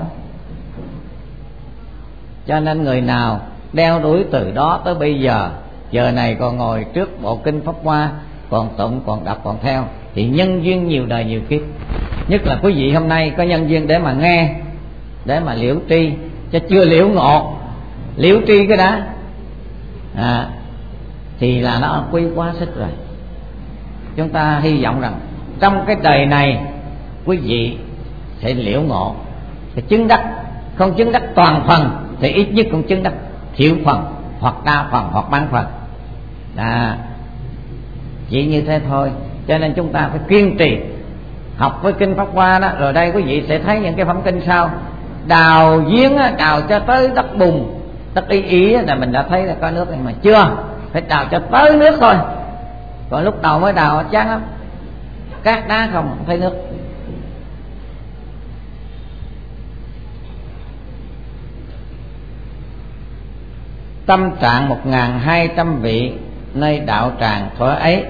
Cho nên người nào đeo đuổi từ đó tới bây giờ, giờ này còn ngồi trước bộ kinh Pháp Hoa, còn tụng, còn đọc, còn theo, thì nhân duyên nhiều đời nhiều kiếp. Nhất là quý vị hôm nay có nhân duyên để mà nghe, để mà liễu tri, cho chưa liễu ngộ, liễu tri cái đã à, thì là nó quy quá sức rồi. Chúng ta hy vọng rằng trong cái đời này quý vị sẽ liễu ngộ, sẽ chứng đắc. Không chứng đắc toàn phần thì ít nhất cũng chứng đắc thiểu phần, hoặc đa phần, hoặc bán phần. À, chỉ như thế thôi. Cho nên chúng ta phải kiên trì học với kinh Pháp Hoa đó. Rồi đây quý vị sẽ thấy những cái phẩm kinh sau. Đào giếng, đào cho tới đất bùn, đất y ý là mình đã thấy là có nước, nhưng mà chưa, phải đào cho tới nước thôi. Còn lúc đầu mới đào chán lắm, cát đá không, không thấy nước. Tâm trạng một ngàn hai trăm vị nơi đạo tràng thuở ấy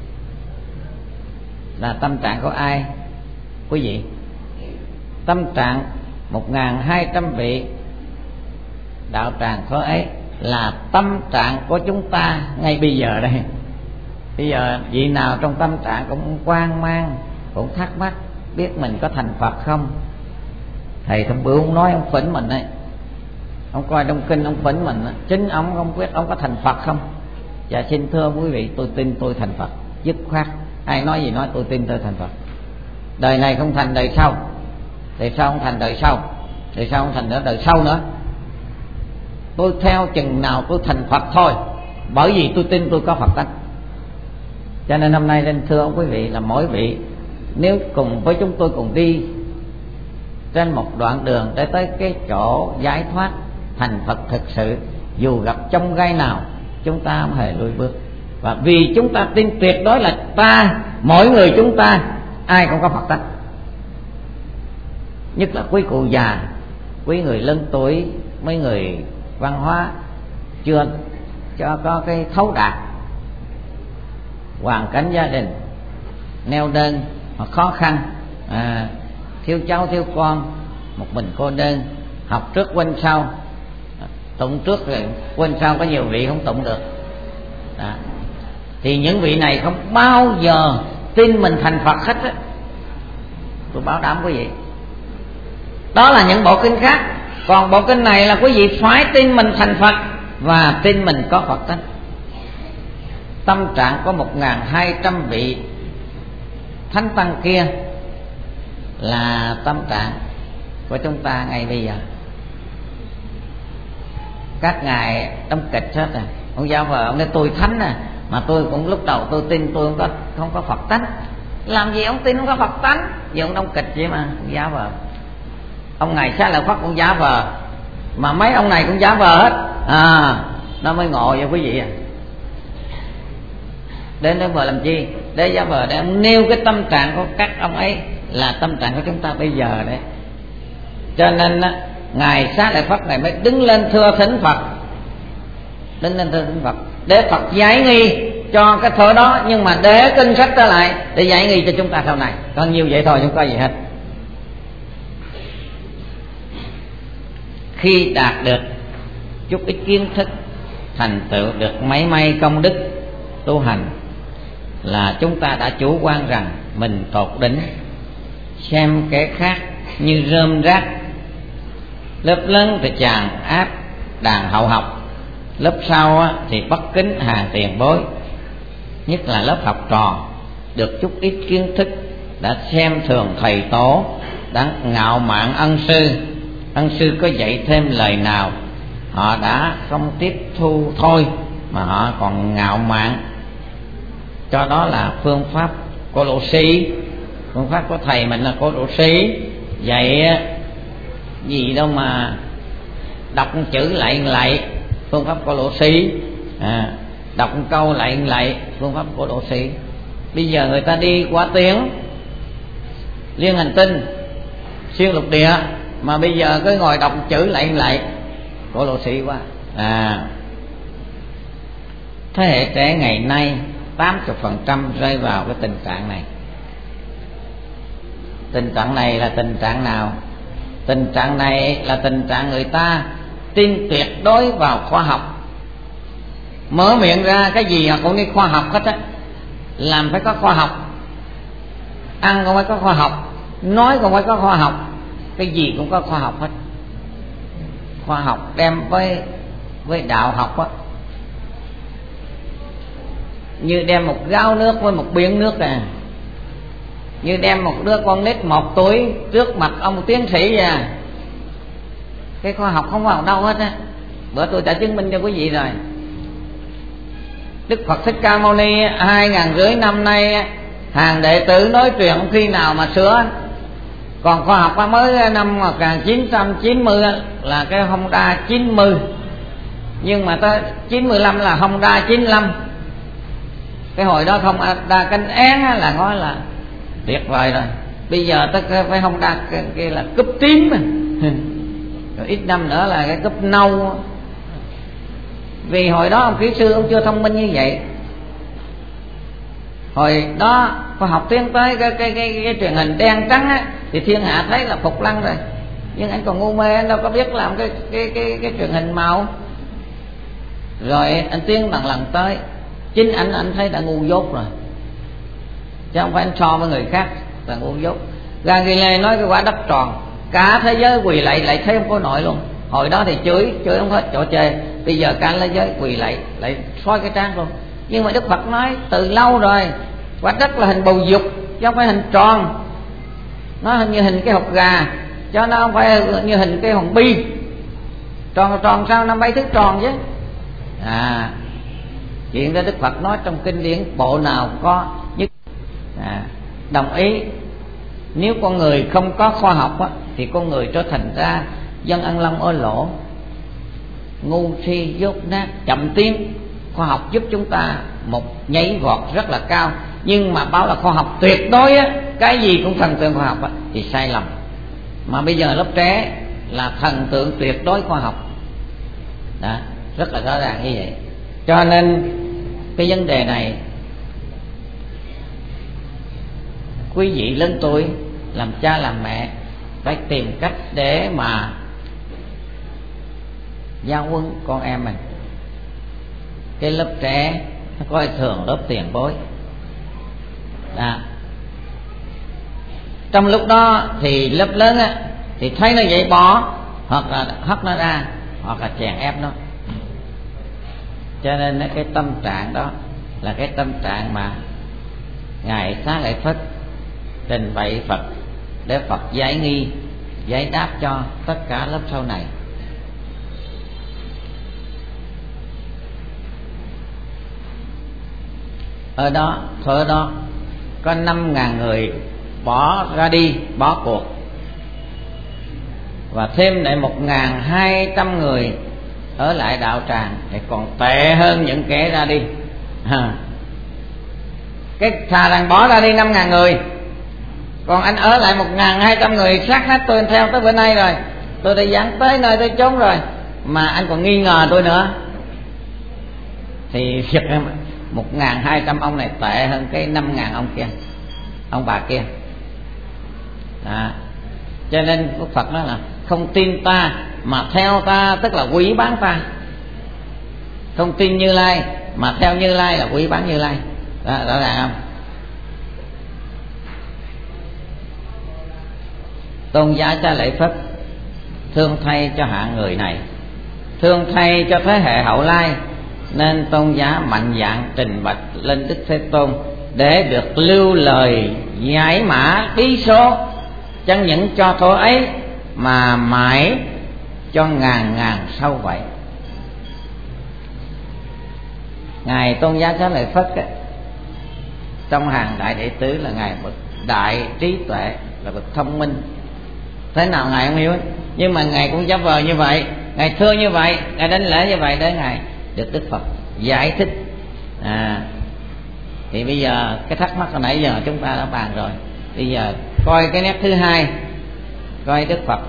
là tâm trạng của ai quý vị? Tâm trạng một ngàn hai trăm vị đạo tràng thuở ấy là tâm trạng của chúng ta ngay bây giờ đây. Bây giờ vị nào trong tâm trạng cũng hoang mang, cũng thắc mắc biết mình có thành Phật không? Thầy thông bữa ông nói ông phỉnh mình ấy, ông coi trong kinh ông phỉnh mình, chính ông không biết ông có thành Phật không. Dạ xin thưa quý vị, tôi tin tôi thành Phật dứt khoát. Ai nói gì nói, tôi tin tôi thành Phật. Đời này không thành đời sau, đời sau không thành đời sau, đời sau không thành nữa đời sau nữa. Tôi theo chừng nào tôi thành Phật thôi, bởi vì tôi tin tôi có Phật tánh. Cho nên hôm nay nên thưa ông quý vị là mỗi vị nếu cùng với chúng tôi cùng đi trên một đoạn đường để tới cái chỗ giải thoát thành Phật thực sự, dù gặp trong gai nào chúng ta không hề lùi bước. Và vì chúng ta tin tuyệt đối là ta, mỗi người chúng ta ai cũng có Phật tánh. nhất là quý cụ già, quý người lớn tuổi, mấy người văn hóa chưa cho có cái thấu đạt hoàn cảnh gia đình neo đơn hoặc khó khăn, à, thiếu cháu thiếu con, một mình cô đơn, học trước quên sau, tụng trước rồi quên sau, có nhiều vị không tụng được. Đó. Thì những vị này không bao giờ tin mình thành Phật hết á, tôi bảo đảm quý vị. Đó là những bộ kinh khác, còn bộ kinh này là quý vị phải tin mình thành Phật và tin mình có Phật tánh. Tâm trạng có một nghìn hai trăm vị thánh tăng kia là tâm trạng của chúng ta ngay bây giờ. Các ngài trong kịch hết à, ông Giáo Vờ ông nói tôi thánh à, mà tôi cũng lúc đầu tôi tin tôi không có không có Phật tánh. Làm gì ông tin không có Phật tánh? Vì ông đóng kịch vậy mà, ông Giáo Vờ. Ông Ngài Xá Lợi Phất cũng giả vờ, mà mấy ông này cũng giả vờ hết, à nó mới ngộ vậy quý vị à. Đến đây vờ làm chi? Để giả vờ để ông nêu cái tâm trạng của các ông ấy là tâm trạng của chúng ta bây giờ đấy. Cho nên á, Ngài Xá Lợi Phất này mới đứng lên thưa thỉnh Phật, đứng lên thưa thỉnh Phật để Phật giải nghi cho cái thơ đó, nhưng mà để kinh sách trở lại để giải nghi cho chúng ta sau này. Còn nhiều vậy thôi, không có gì hết. Khi đạt được chút ít kiến thức, thành tựu được mấy may công đức tu hành, là chúng ta đã chủ quan rằng mình tột đỉnh, xem kẻ khác như rơm rác. Lớp lớn thì chàng áp đàn hậu học, lớp sau thì bất kính hàng tiền bối. Nhất là lớp học trò được chút ít kiến thức, đã xem thường thầy tổ, đã ngạo mạn ân sư. Ân sư có dạy thêm lời nào họ đã không tiếp thu thôi, mà họ còn ngạo mạn cho đó là phương pháp cô lộ sĩ. Phương pháp của thầy mình là cô lộ sĩ, dạy gì đâu mà đọc chữ lại lại, phương pháp cô lộ sĩ, à, đọc câu lại lại, phương pháp cô lộ sĩ. Bây giờ người ta đi qua tiếng liên hành tinh, xuyên lục địa, mà bây giờ cứ ngồi đọc chữ lại lại, cổ lộ sĩ quá. À, thế hệ trẻ ngày nay tám mươi phần trăm rơi vào cái tình trạng này. Tình trạng này là tình trạng nào? Tình trạng này là tình trạng người ta tin tuyệt đối vào khoa học, mở miệng ra cái gì họ cũng đi khoa học hết á. Làm phải có khoa học, ăn cũng phải có khoa học, nói cũng phải có khoa học, cái gì cũng có khoa học hết. Khoa học đem với với đạo học á, như đem một gáo nước với một biển nước à, như đem một đứa con nít một tuổi trước mặt ông tiến sĩ à. Cái khoa học không vào đâu hết á. Bữa tôi đã chứng minh cho quý vị rồi. Đức Phật Thích Ca Mâu Ni hai ngàn rưỡi năm nay hàng đệ tử nói chuyện khi nào mà sửa. Còn khoa học mới năm một nghìn chín trăm chín mươi là cái Honda chín mươi, nhưng mà tới chín mươi lăm là Honda chín mươi lăm. Cái hồi đó Honda cánh én là nói là tuyệt vời rồi. Bây giờ tới cái Honda kia là cúp tím rồi ít năm nữa là cái cúp nâu. Vì hồi đó ông kỹ sư ông chưa thông minh như vậy. Hồi đó khoa học tiến tới cái cái cái, cái truyền hình đen trắng á, thì thiên hạ thấy là phục lăng rồi. Nhưng anh còn ngu mê, anh đâu có biết làm cái cái cái cái truyền hình màu. Rồi anh tiến bằng lần tới, chính anh anh thấy đã ngu dốt rồi, chứ không phải anh so với người khác là ngu dốt. Galilei nói cái quả đất tròn, cả thế giới quỳ lạy lại thấy không có nổi luôn. Hồi đó thì chửi chửi không hết chỗ chê, bây giờ cả thế giới quỳ lạy lại soi cái trán luôn. Nhưng mà Đức Phật nói từ lâu rồi, quả đất là hình bầu dục chứ không phải hình tròn. Nó hình như hình cái hột gà, cho nó không phải như hình cái hòn bi. Tròn tròn sao năm bảy thước tròn chứ. À, chuyện đó Đức Phật nói trong kinh điển bộ nào có nhất. À, đồng ý. Nếu con người không có khoa học á, thì con người trở thành ra dân ăn lông ở lỗ, ngu si dốt nát, chậm tiến. Khoa học giúp chúng ta một nhảy vọt rất là cao, nhưng mà bảo là khoa học tuyệt đối á, cái gì cũng thần tượng khoa học á, thì sai lầm. Mà bây giờ lớp trẻ là thần tượng tuyệt đối khoa học. Đó, rất là rõ ràng như vậy. Cho nên cái vấn đề này quý vị lớn tuổi làm cha làm mẹ phải tìm cách để mà giáo huấn con em mình. Cái lớp trẻ nó coi thường lớp tiền bối. Đó. Trong lúc đó thì lớp lớn á thì thấy nó vậy bỏ, hoặc là hất nó ra, hoặc là chèn ép nó. Cho nên cái tâm trạng đó là cái tâm trạng mà Ngài Xá Lợi Phất trình bày Phật để Phật giải nghi, giải đáp cho tất cả lớp sau này. Ở đó, thôi ở đó có năm ngàn người bỏ ra đi, bỏ cuộc, và thêm lại một ngàn hai trăm người ở lại đạo tràng thì còn tệ hơn những kẻ ra đi. À, cái thà rằng bỏ ra đi năm ngàn người, còn anh ở lại một ngàn hai trăm người sát nách tôi theo tới bữa nay rồi, tôi đã dẫn tới nơi tới chốn rồi, mà anh còn nghi ngờ tôi nữa, thì việc một ngàn hai trăm ông này tệ hơn cái năm ngàn ông kia, ông bà kia. Đó. Cho nên Đức Phật nói là không tin ta mà theo ta tức là quý bán ta, không tin Như Lai mà theo Như Lai là quý bán Như Lai. Đó, rõ ràng không? Tôn giả Xá Lợi Phất thương thay cho hạng người này, thương thay cho thế hệ hậu lai, nên tôn giả mạnh dạn trình bạch lên Đức Thế Tôn để được lưu lời giải mã bí số, chẳng những cho thôi ấy mà mãi cho ngàn ngàn sau vậy. Ngài Tôn giả Xá Lợi Phất ấy, trong hàng đại đệ tử là ngài bậc đại trí tuệ, là bậc thông minh. Thế nào ngài không hiểu, nhưng mà ngài cũng giả vờ như vậy, ngài thưa như vậy, ngài đánh lễ như vậy để ngài được Đức Phật giải thích. À, thì bây giờ cái thắc mắc hồi nãy giờ chúng ta đã bàn rồi, bây giờ coi cái nét thứ hai, coi Đức Phật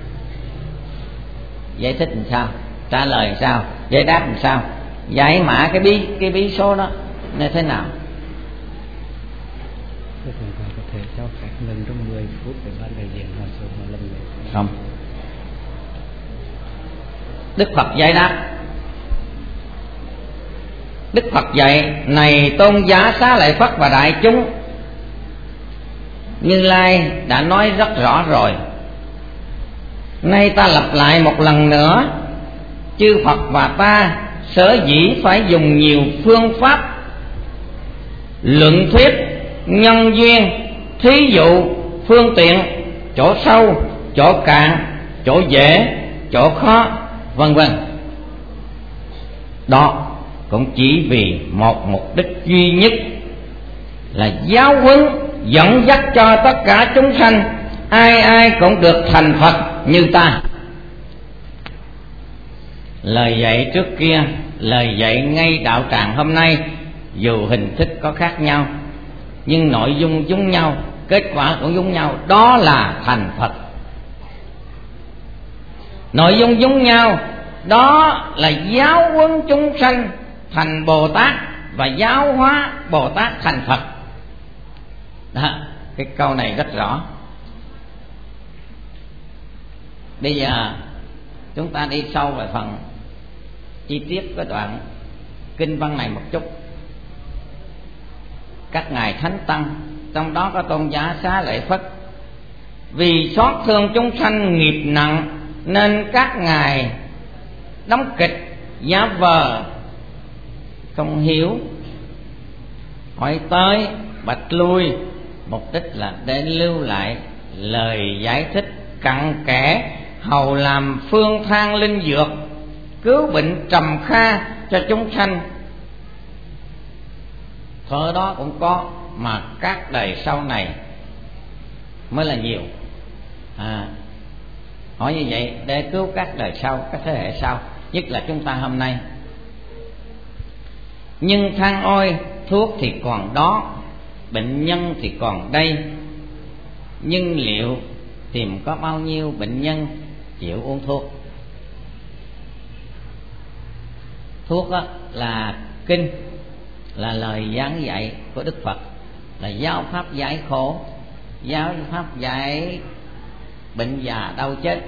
giải thích làm sao, trả lời làm sao, giải đáp làm sao, giải mã cái bí cái bí số đó như thế nào. Có thể cho phép ngừng trong mười phút để ban đại diện hỏi số một lần nữa không? Đức Phật giải đáp. Đức Phật dạy: này tôn giả Xá Lợi Phất và đại chúng, Như Lai đã nói rất rõ rồi, nay ta lặp lại một lần nữa. Chư Phật và ta sở dĩ phải dùng nhiều phương pháp luận thuyết, nhân duyên, thí dụ, phương tiện, chỗ sâu, chỗ cạn, chỗ dễ, chỗ khó, vân vân. Đó cũng chỉ vì một mục đích duy nhất là giáo huấn, dẫn dắt cho tất cả chúng sanh ai ai cũng được thành Phật như ta. Lời dạy trước kia, lời dạy ngay đạo tràng hôm nay, dù hình thức có khác nhau nhưng nội dung giống nhau, kết quả cũng giống nhau, đó là thành Phật. Nội dung giống nhau, đó là giáo huấn chúng sanh thành Bồ Tát và giáo hóa Bồ Tát thành Phật. Đó, cái câu này rất rõ. Bây giờ chúng ta đi sâu vào phần chi tiết cái đoạn kinh văn này một chút. Các ngài thánh tăng, trong đó có tôn giả Xá Lợi Phất, vì xót thương chúng sanh nghiệp nặng nên các ngài đóng kịch giả vờ không hiểu, hỏi tới bạch lui, mục đích là để lưu lại lời giải thích cặn kẽ, hầu làm phương thang linh dược, cứu bệnh trầm kha cho chúng sanh. Thở đó cũng có, mà các đời sau này mới là nhiều. À, hỏi như vậy để cứu các đời sau, các thế hệ sau, nhất là chúng ta hôm nay. Nhưng than ôi, thuốc thì còn đó, bệnh nhân thì còn đây, nhưng liệu tìm có bao nhiêu bệnh nhân chịu uống thuốc. Thuốc đó là kinh, là lời giảng dạy của Đức Phật, là giáo pháp giải khổ, giáo pháp giải bệnh già đau chết,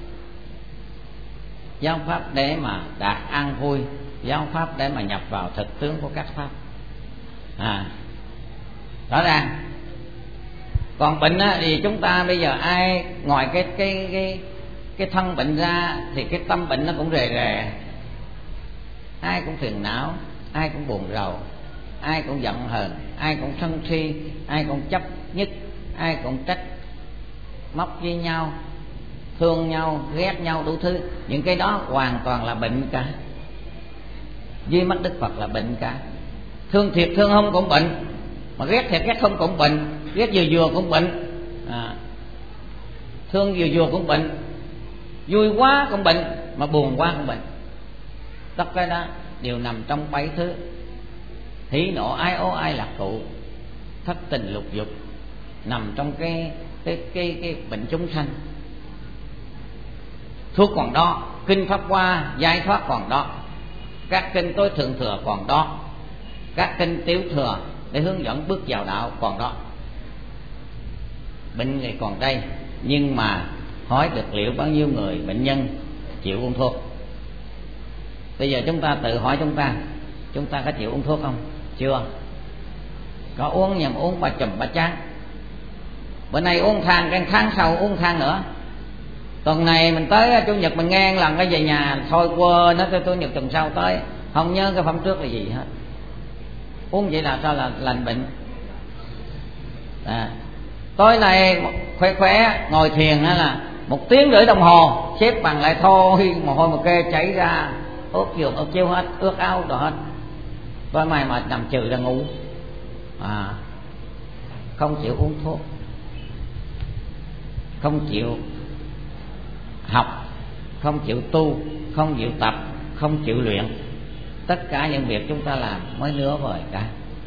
giáo pháp để mà đạt an vui, giáo pháp để mà nhập vào thực tướng của các pháp. À, rõ ràng. Còn bệnh á, thì chúng ta bây giờ ai ngoài cái cái cái cái thân bệnh ra thì cái tâm bệnh nó cũng rề rề, ai cũng phiền não, ai cũng buồn rầu, ai cũng giận hờn, ai cũng sân si, ai cũng chấp nhất, ai cũng trách móc với nhau, thương nhau, ghét nhau, đủ thứ. Những cái đó hoàn toàn là bệnh cả. Duy mắt Đức Phật là bệnh cả. Thương thiệt thương không cũng bệnh, mà ghét thiệt ghét không cũng bệnh, ghét vừa vừa cũng bệnh, à, thương vừa vừa cũng bệnh, vui quá cũng bệnh, mà buồn quá cũng bệnh. Tất cái đó đều nằm trong bảy thứ: hỉ nộ ái ố ai lạc tụ, thất tình lục dục, nằm trong cái cái cái cái bệnh chúng sanh. Thuốc còn đó, kinh pháp hoa giải thoát còn đó, các kinh tối thượng thừa còn đó, các kinh tiểu thừa để hướng dẫn bước vào đạo còn đó. Bệnh này còn đây, nhưng mà hỏi được liệu bao nhiêu người bệnh nhân chịu uống thuốc. Bây giờ chúng ta tự hỏi chúng ta, chúng ta có chịu uống thuốc không? Chưa. Có uống nhầm uống ba chùm ba chán. Bữa nay uống than, cái tháng sau uống than nữa. Tuần này mình tới chủ nhật mình nghe lần cái về nhà thôi quên nó, tôi chủ nhật tuần sau tới không nhớ cái phẩm trước là gì hết. Uống vậy là sao là lành bệnh. À, tối nay khỏe khỏe ngồi thiền đó là một tiếng rưỡi đồng hồ, xếp bằng lại thôi, mồ hôi một kê chảy ra, ướt giường ướt chiếu hết, ướt áo rồi hết. Tối mai mệt nằm trừ ra ngủ. À, không chịu uống thuốc, không chịu học, không chịu tu, không chịu tập, không chịu luyện. Tất cả những việc chúng ta làm mới nửa vời cả.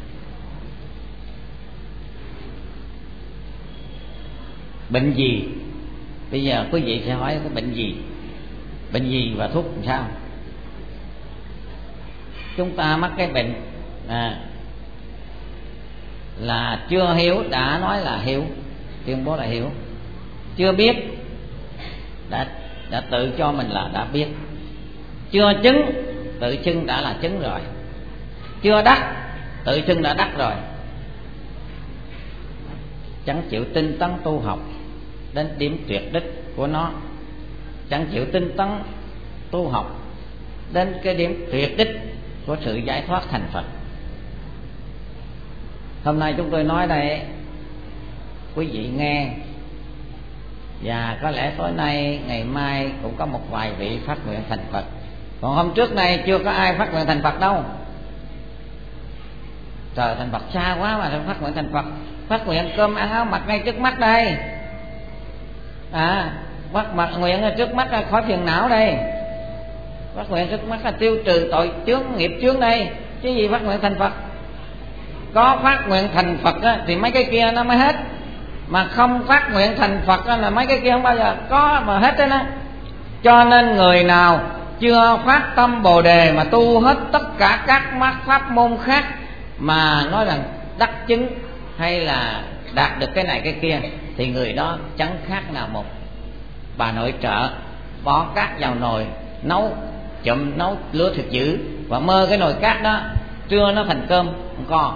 Bệnh gì? Bây giờ quý vị sẽ hỏi cái bệnh gì? Bệnh gì và thuốc làm sao? Chúng ta mắc cái bệnh à, là chưa hiểu, đã nói là hiểu, tuyên bố là hiểu. Chưa biết, đã, đã tự cho mình là đã biết. Chưa chứng, tự xưng đã là chứng rồi. Chưa đắc, tự xưng đã đắc rồi. Chẳng chịu tinh tấn tu học đến điểm tuyệt đích của nó, chẳng chịu tinh tấn tu học đến cái điểm tuyệt đích của sự giải thoát thành Phật. Hôm nay chúng tôi nói đây, quý vị nghe, và có lẽ tối nay ngày mai cũng có một vài vị phát nguyện thành Phật. Còn hôm trước này chưa có ai phát nguyện thành Phật đâu. Trời, thành Phật xa quá mà phát nguyện thành Phật. Phát nguyện cơm ăn áo mặc ngay trước mắt đây. À, phát mặc nguyện trước mắt là khỏi phiền não đây. Phát nguyện trước mắt là tiêu trừ tội chướng, nghiệp chướng đây. Chứ gì phát nguyện thành Phật. Có phát nguyện thành Phật á, thì mấy cái kia nó mới hết. Mà không phát nguyện thành Phật á, là mấy cái kia không bao giờ có mà hết đó. Đó Cho nên người nào chưa phát tâm Bồ Đề mà tu hết tất cả các mát pháp môn khác, mà nói rằng đắc chứng hay là đạt được cái này cái kia, thì người đó chẳng khác nào một bà nội trợ bỏ cát vào nồi nấu chụm nấu lửa thịt dữ, và mơ cái nồi cát đó trưa nó thành cơm không có.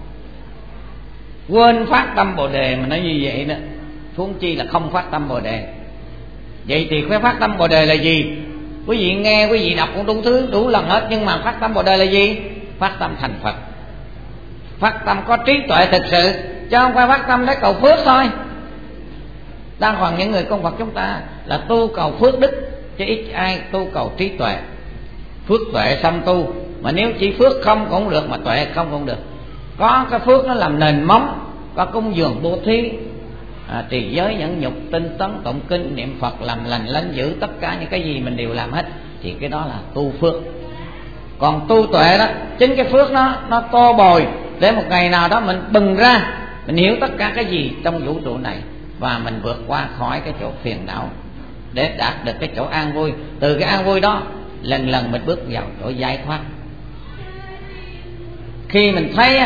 Quên phát tâm Bồ Đề mà nói như vậy đó, huống chi là không phát tâm Bồ Đề. Vậy thì phải phát tâm Bồ Đề là gì? Quý vị nghe, quý vị đọc cũng đủ thứ đủ lần hết, nhưng mà phát tâm Bồ Đề là gì? Phát tâm thành Phật, phát tâm có trí tuệ thực sự, chứ không phải phát tâm để cầu phước thôi. Đa phần những người con Phật chúng ta là tu cầu phước đức, chứ ít ai tu cầu trí tuệ. Phước tuệ xong tu, mà nếu chỉ phước không cũng được, mà tuệ không cũng được. Có cái phước nó làm nền móng, có cúng dường bố thí, à, trì giới nhẫn nhục, tinh tấn tụng kinh, niệm Phật, làm lành lánh dữ, tất cả những cái gì mình đều làm hết, thì cái đó là tu phước. Còn tu tuệ đó, chính cái phước nó nó tô bồi để một ngày nào đó mình bừng ra, mình hiểu tất cả cái gì trong vũ trụ này, và mình vượt qua khỏi cái chỗ phiền não để đạt được cái chỗ an vui. Từ cái an vui đó lần lần mình bước vào chỗ giải thoát. Khi mình thấy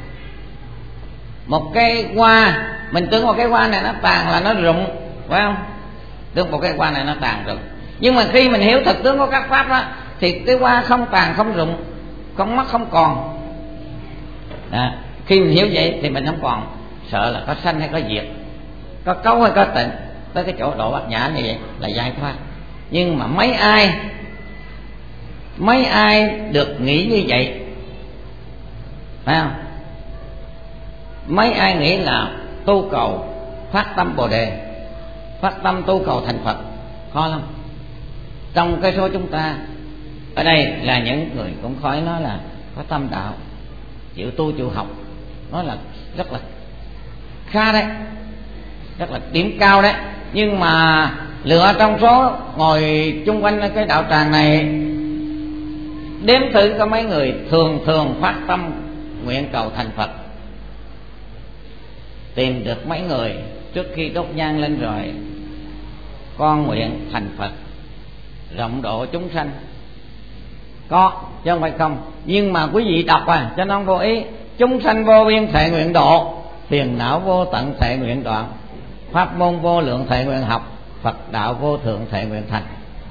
một cái hoa, mình tưởng một cái hoa này nó tàn là nó rụng, phải không? Tưởng một cái hoa này nó tàn rụng, nhưng mà khi mình hiểu thực tướng của các pháp đó, thì cái hoa không tàn không rụng, không mất không còn. Đó. Khi mình hiểu vậy thì mình không còn sợ là có sanh hay có diệt, có cấu hay có tịnh. Tới cái chỗ độ bát nhã như vậy là giải thoát. Nhưng mà mấy ai mấy ai được nghĩ như vậy, phải không? Mấy ai nghĩ là tu cầu phát tâm Bồ Đề, phát tâm tu cầu thành Phật, khó lắm. Trong cái số chúng ta ở đây là những người cũng khỏi nói là có tâm đạo, chịu tu chịu học, nói là rất là khá đấy, rất là điểm cao đấy. Nhưng mà lựa trong số ngồi chung quanh cái đạo tràng này, đếm thử có mấy người thường thường phát tâm nguyện cầu thành Phật. Tìm được mấy người trước khi đốt nhang lên rồi: con nguyện thành Phật, rộng độ chúng sanh. Có, chứ không phải không. Nhưng mà quý vị đọc à, cho nó không vô ý. Chúng sanh vô biên thệ nguyện độ, phiền não vô tận thệ nguyện đoạn, pháp môn vô lượng thệ nguyện học, Phật đạo vô thượng thệ nguyện thành.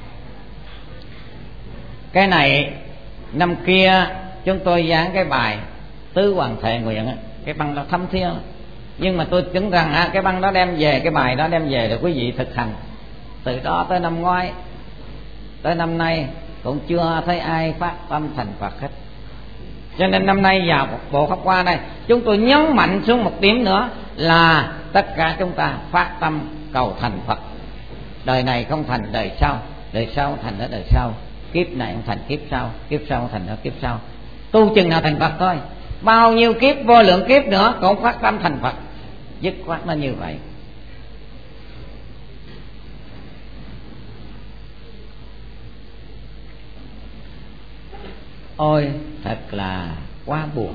Cái này năm kia chúng tôi dán cái bài tứ hoàng thệ nguyện á, cái băng đó thấm thía. Nhưng mà tôi chứng rằng à, cái băng đó đem về, cái bài đó đem về để quý vị thực hành. Từ đó tới năm ngoái tới năm nay cũng chưa thấy ai phát tâm thành Phật hết. Cho nên năm nay vào bộ Pháp Hoa này, chúng tôi nhấn mạnh xuống một điểm nữa là tất cả chúng ta phát tâm cầu thành Phật. Đời này không thành đời sau, đời sau thành ở đời sau, kiếp này không thành kiếp sau, kiếp sau không thành ở kiếp sau. Tu chừng nào thành Phật thôi. Bao nhiêu kiếp, vô lượng kiếp nữa cũng phát tâm thành Phật. Dứt khoát nó như vậy. Ôi thật là quá buồn,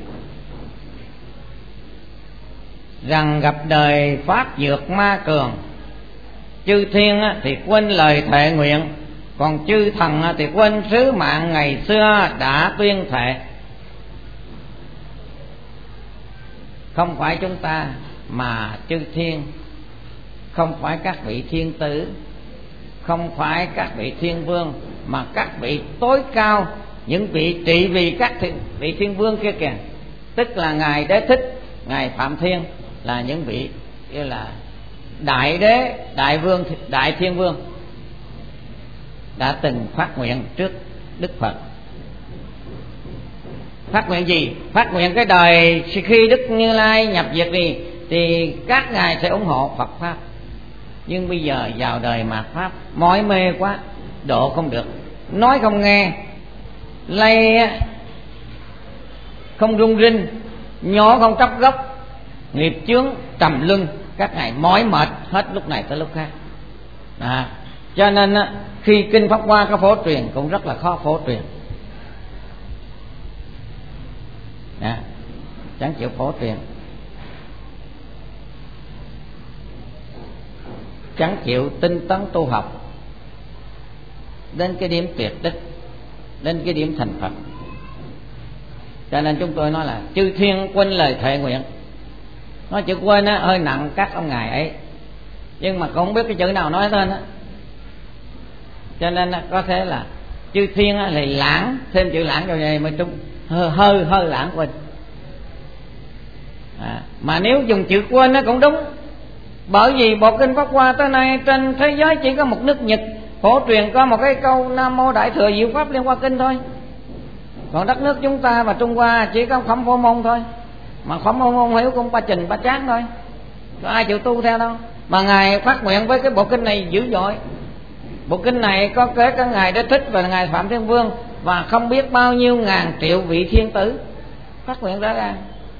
rằng gặp đời pháp dược ma cường. Chư thiên thì quên lời thệ nguyện, còn chư thần thì quên sứ mạng ngày xưa đã tuyên thệ. Không phải chúng ta mà chư thiên, không phải các vị thiên tử, không phải các vị thiên vương, mà các vị tối cao, những vị trị vì các thiên, vị thiên vương kia kìa, tức là ngài Đế Thích, ngài Phạm Thiên, là những vị như là đại đế, đại vương, đại thiên vương đã từng phát nguyện trước Đức Phật. Phát nguyện gì? Phát nguyện cái đời khi Đức Như Lai nhập diệt đi thì các ngài sẽ ủng hộ Phật pháp. Nhưng bây giờ vào đời mạt pháp mỏi mê quá, độ không được, nói không nghe, lay không rung rinh, nhỏ không tróc gốc, nghiệp chướng trầm luân, các ngài mỏi mệt hết lúc này tới lúc khác. À, cho nên khi kinh Pháp Hoa có phổ truyền cũng rất là khó phổ truyền. À, chẳng chịu phổ truyền, chẳng chịu tinh tấn tu học đến cái điểm tuyệt đích, đến cái điểm thành Phật. Cho nên chúng tôi nói là chư thiên quên lời thệ nguyện. Nói chữ quên á hơi nặng các ông ngài ấy, nhưng mà cũng không biết cái chữ nào nói tên á. Cho nên có thể là chư thiên á thì lãng, thêm chữ lãng vào này mới trung, hơi hơi hơi lãng quên. À, mà nếu dùng chữ quên nó cũng đúng. Bởi vì bộ kinh Pháp Hoa tới nay trên thế giới chỉ có một nước Nhật phổ truyền có một cái câu Nam Mô Đại Thừa Diệu Pháp Liên Hoa Kinh thôi. Còn đất nước chúng ta và Trung Hoa chỉ có Khổng Phổ Môn thôi. Mà Khổng Phổ Môn hiểu cũng ba trình ba chán thôi, có ai chịu tu theo đâu. Mà ngài phát nguyện với cái bộ kinh này dữ dội. Bộ kinh này có kể cả ngài Đế Thích và ngài Phạm Thiên Vương và không biết bao nhiêu ngàn triệu vị thiên tử phát nguyện đó ra.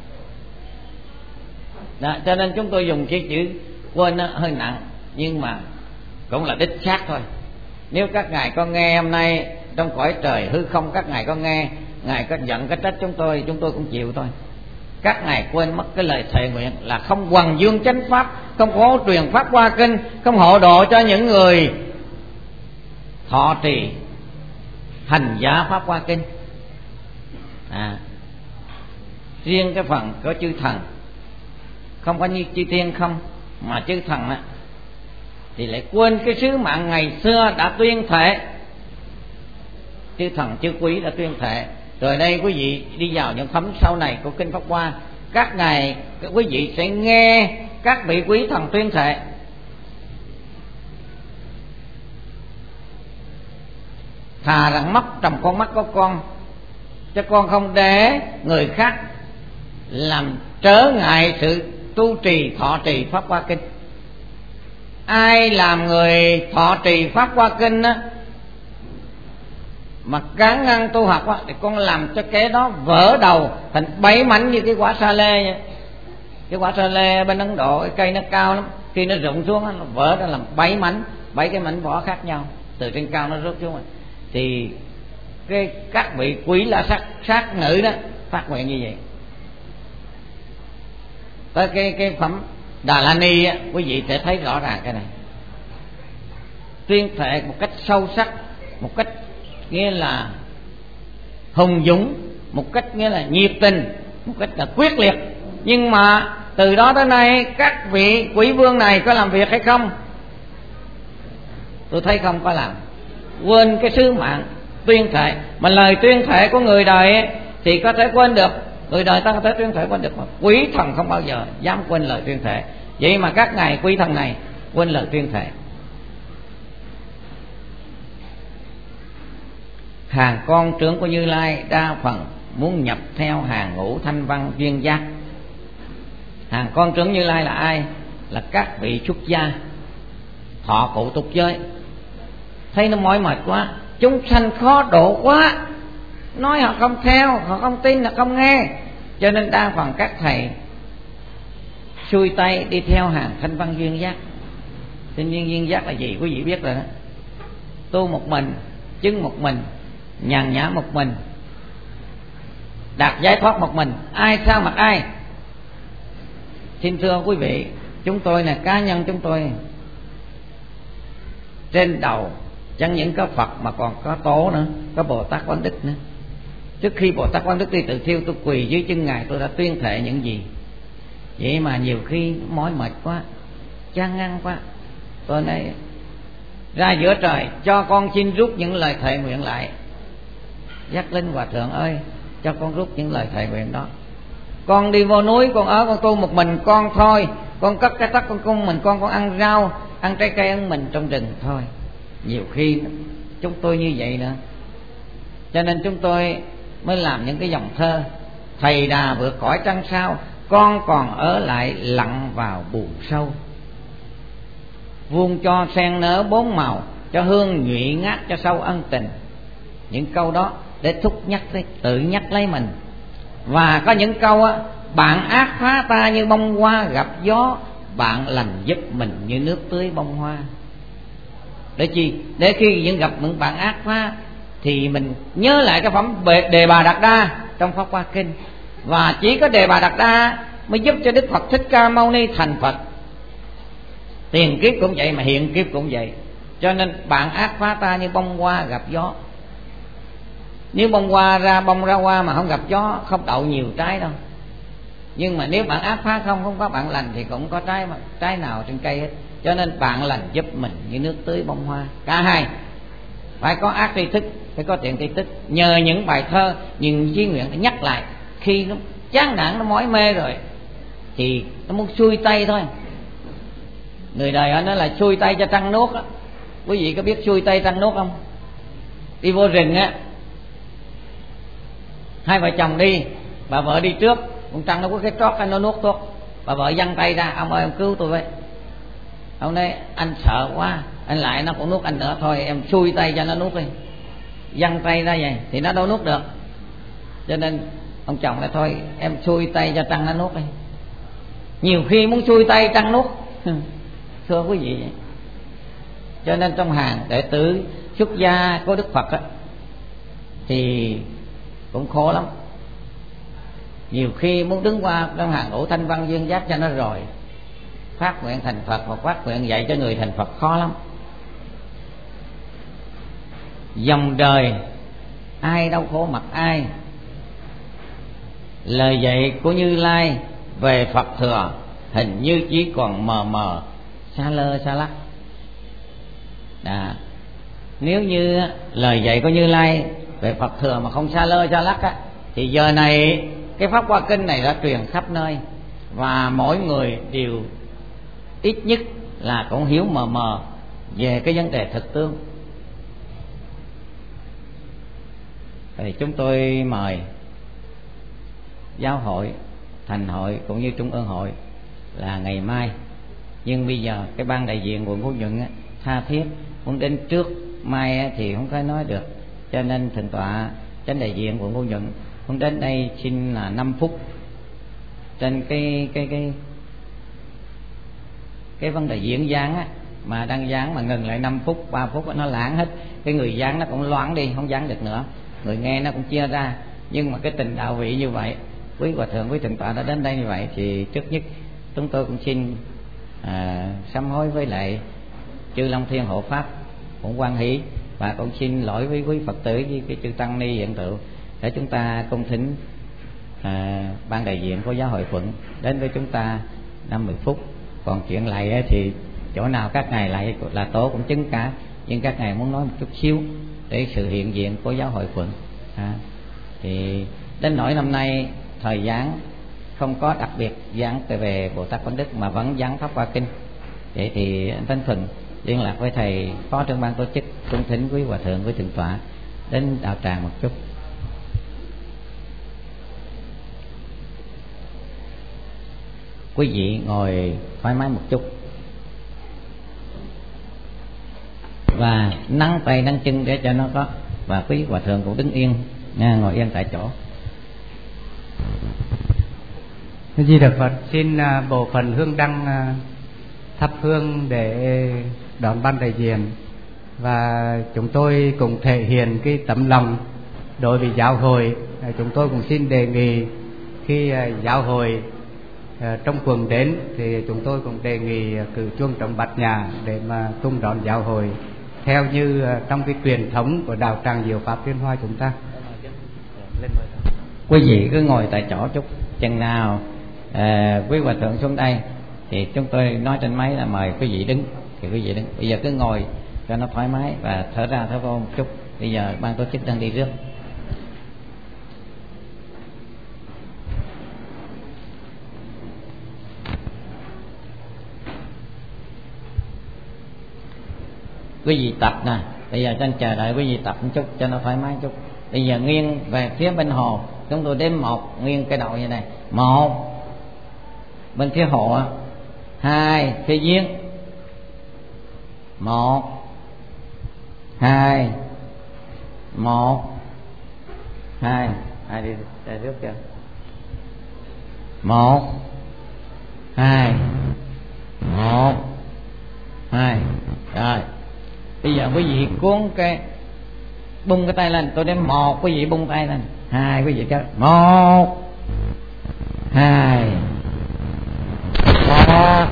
Đó, cho nên chúng tôi dùng chữ chữ quên nó hơi nặng, nhưng mà cũng là đích xác thôi. Nếu các ngài có nghe hôm nay trong cõi trời hư không, các ngài có nghe, ngài có giận có trách chúng tôi, chúng tôi cũng chịu thôi. các ngài quên mất cái lời thệ nguyện là không hoằng dương chánh pháp, không có truyền pháp hoa kinh, không hộ độ cho những người thọ trì hành giả pháp hoa kinh. À, riêng cái phần có chư thần, không có như chư thiên không, mà chư thần á thì lại quên cái sứ mạng ngày xưa đã tuyên thệ. Chư thần chư quý đã tuyên thệ. Rồi đây quý vị đi vào những phẩm sau này của kinh Pháp Hoa, các ngài các quý vị sẽ nghe các vị quý thần tuyên thệ. Thà rằng mắt trầm con mắt có con, cho con không để người khác làm trở ngại sự tu trì thọ trì pháp hoa kinh. Ai làm người thọ trì pháp hoa kinh á mà cán ngăn tu học á, thì con làm cho cái đó vỡ đầu thành bảy mảnh như cái quả sa lê vậy. Cái quả sa lê bên Ấn Độ, cái cây nó cao lắm, khi nó rụng xuống á, nó vỡ ra làm bảy mảnh, bảy cái mảnh vỏ khác nhau, từ trên cao nó rớt xuống rồi. Thì cái các vị quý là sát sát nữ đó phát nguyện như vậy. Tới cái cái phẩm Đà La Ni á, quý vị sẽ thấy rõ ràng cái này, tuyên thệ một cách sâu sắc, một cách nghĩa là hùng dũng, một cách nghĩa là nhiệt tình, một cách là quyết liệt. Nhưng mà từ đó tới nay các vị quý vương này có làm việc hay không? Tôi thấy không có làm. Quên cái sứ mạng tuyên thệ. Mà lời tuyên thệ của người đời ấy, thì có thể quên được, người đời ta có thể tuyên thệ quên được, mà quý thần không bao giờ dám quên lời tuyên thệ. Vậy mà các ngài quý thần này quên lời tuyên thệ. Hàng con trưởng của Như Lai đa phần muốn nhập theo hàng ngũ thanh văn duyên giác. Hàng con trưởng Như Lai là ai? Là các vị xuất gia thọ cụ tục giới, thấy nó mỏi mệt quá, chúng sanh khó độ quá, nói họ không theo, họ không tin, họ không nghe, cho nên đa phần các thầy xuôi tay đi theo hàng thanh văn duyên giác. Thanh văn duyên giác là gì quý vị biết rồi đó. Tu một mình, chứng một mình, nhàn nhã một mình, đạt giải thoát một mình, ai sao mặc ai. Xin thưa quý vị, chúng tôi là cá nhân chúng tôi, trên đầu chẳng những có Phật mà còn có Tổ nữa, có Bồ Tát Quán Đức nữa. Trước khi Bồ Tát Quán Đức đi tự thiêu, tôi quỳ dưới chân ngài, tôi đã tuyên thệ những gì. Vậy mà nhiều khi mỏi mệt quá, chán ngăn quá, tôi nói ra giữa trời cho con xin rút những lời thệ nguyện lại. Giác Linh Hòa Thượng ơi, cho con rút những lời thệ nguyện đó. Con đi vô núi, con ở con tu một mình con thôi, con cất cái tất con cung mình, con con ăn rau, ăn trái cây ăn mình trong rừng thôi. Nhiều khi chúng tôi như vậy nữa, cho nên chúng tôi mới làm những cái dòng thơ: thầy đà vượt cõi trăng sao, con còn ở lại lặn vào buồn sâu. Vuông cho sen nở bốn màu, cho hương nhụy ngát cho sâu ân tình. Những câu đó để thúc nhắc lấy, tự nhắc lấy mình. Và có những câu á: bạn ác phá ta như bông hoa gặp gió, bạn lành giúp mình như nước tưới bông hoa. Để chi? Để khi những gặp những bạn ác phá thì mình nhớ lại cái phẩm Đề Bà Đạt Đa trong Pháp Hoa Kinh. Và chỉ có Đề Bà Đạt Đa mới giúp cho Đức Phật Thích Ca Mâu Ni thành Phật. Tiền kiếp cũng vậy mà hiện kiếp cũng vậy. Cho nên bạn ác phá ta như bông hoa gặp gió. Nếu bông hoa ra bông ra hoa mà không gặp gió, không đậu nhiều trái đâu. Nhưng mà nếu bạn ác phá không, không có bạn lành thì cũng có trái mà trái nào trên cây hết. Cho nên bạn lành giúp mình như nước tưới bông hoa. Cả hai, phải có ác tri thức, phải có thiện tri thức. Nhờ những bài thơ, những chí nguyện để nhắc lại. Khi nó chán nản, nó mỏi mê rồi thì nó muốn xuôi tay thôi. Người đời họ nói là xuôi tay cho trăng nuốt á. Quý vị có biết xuôi tay trăng nuốt không? Đi vô rừng á, hai vợ chồng đi, bà vợ đi trước, con trăng nó có cái trót nó nuốt thuốc. Bà vợ giăng tay ra: ông ơi ông cứu tôi với. Ông nói: anh sợ quá, anh lại nó cũng nuốt anh nữa, thôi em xuôi tay cho nó nuốt đi. Giăng tay ra vậy thì nó đâu nuốt được. Cho nên ông chồng nói: thôi em xuôi tay cho trăng nó nuốt đi. Nhiều khi muốn xuôi tay trăng nuốt. Thưa quý vị, cho nên trong hàng đệ tử xuất gia của Đức Phật á, thì cũng khổ lắm. nhiều khi muốn đứng qua trong hàng ngũ thanh văn duyên giác cho nó rồi phát nguyện thành Phật, hoặc phát nguyện dạy cho người thành Phật khó lắm. Dòng đời ai đau khổ mặc ai. Lời dạy của Như Lai về Phật thừa hình như chỉ còn mờ mờ, xa lơ xa lắc. Đã. Nếu như lời dạy của Như Lai về Phật thừa mà không xa lơ xa lắc á, thì giờ này cái Pháp Hoa Kinh này đã truyền khắp nơi, và mỗi người đều ít nhất là cũng hiểu mờ mờ về cái vấn đề thực tương. Thì chúng tôi mời giáo hội, thành hội cũng như trung ương hội là ngày mai, nhưng bây giờ cái ban đại diện quận Phú Nhuận á, tha thiết muốn đến trước mai á, thì không có nói được, cho nên thượng tọa chánh đại diện quận Phú Nhuận muốn đến đây xin là năm phút trên cái cái cái cái vấn đề diễn giảng á, mà đang giảng mà ngừng lại năm phút ba phút nó lãng hết, cái người giảng nó cũng loãng đi, không giảng được nữa, người nghe nó cũng chia ra. Nhưng mà cái tình đạo vị như vậy, quý hòa thượng quý thượng tọa đã đến đây như vậy, thì trước nhất chúng tôi cũng xin à, sám hối với lại chư Long Thiên hộ pháp cũng quan hỷ, và cũng xin lỗi với quý Phật tử với cái chư tăng ni hiện tượng để chúng ta cung thính à, ban đại diện của giáo hội phận đến với chúng ta năm mươi phút. Còn chuyện lại thì chỗ nào các ngài lại là tổ cũng chứng cả, nhưng các ngài muốn nói một chút xíu để sự hiện diện của giáo hội phận à, thì đến nỗi năm nay thời giảng không có đặc biệt giảng về Bồ Tát Quán Đức mà vẫn giảng Pháp Hoa Kinh. Vậy thì anh Thánh Thuận liên lạc với thầy phó trưởng ban tổ chức cung thính quý hòa thượng với thượng tọa đến đạo tràng một chút. Quý vị ngồi thoải mái một chút và nắng tay nắng chân để cho nó có, và quý hòa thượng cũng đứng yên nha, ngồi yên tại chỗ. Di Đà Phật. Xin uh, bộ phận hương đăng uh, thắp hương để đón ban đại diện, và chúng tôi cũng thể hiện cái tấm lòng đối với giáo hội. Uh, chúng tôi cũng xin đề nghị khi uh, giáo hội uh, trong quần đến thì chúng tôi cũng đề nghị uh, cử chuông trong bát nhà để mà tung đón giáo hội theo như uh, trong cái truyền thống của đạo tràng Diệu Pháp Liên Hoa chúng ta. Quý vị cứ ngồi tại chỗ chút, chừng nào à, quý hòa thượng xuống đây thì chúng tôi nói trên máy là mời quý vị đứng thì quý vị đứng. Bây giờ cứ ngồi cho nó thoải mái và thở ra thở vô một chút. Bây giờ ban tổ chức đang đi rước. Quý vị tập nè, bây giờ trên chờ đợi quý vị tập một chút cho nó thoải mái một chút. Bây giờ nghiêng về phía bên hồ, chúng tôi đếm một, nghiêng cái đầu như này. Một bên phía hồ, hai phía giếng. Một, hai, một, hai, hai đi ra trước chưa? Một, hai, một, hai, rồi. Bây giờ quý vị cuốn cái bung cái tay lên, tôi đếm một, quý vị bung tay lên. Hai, quý vị cho một, hai, một, một,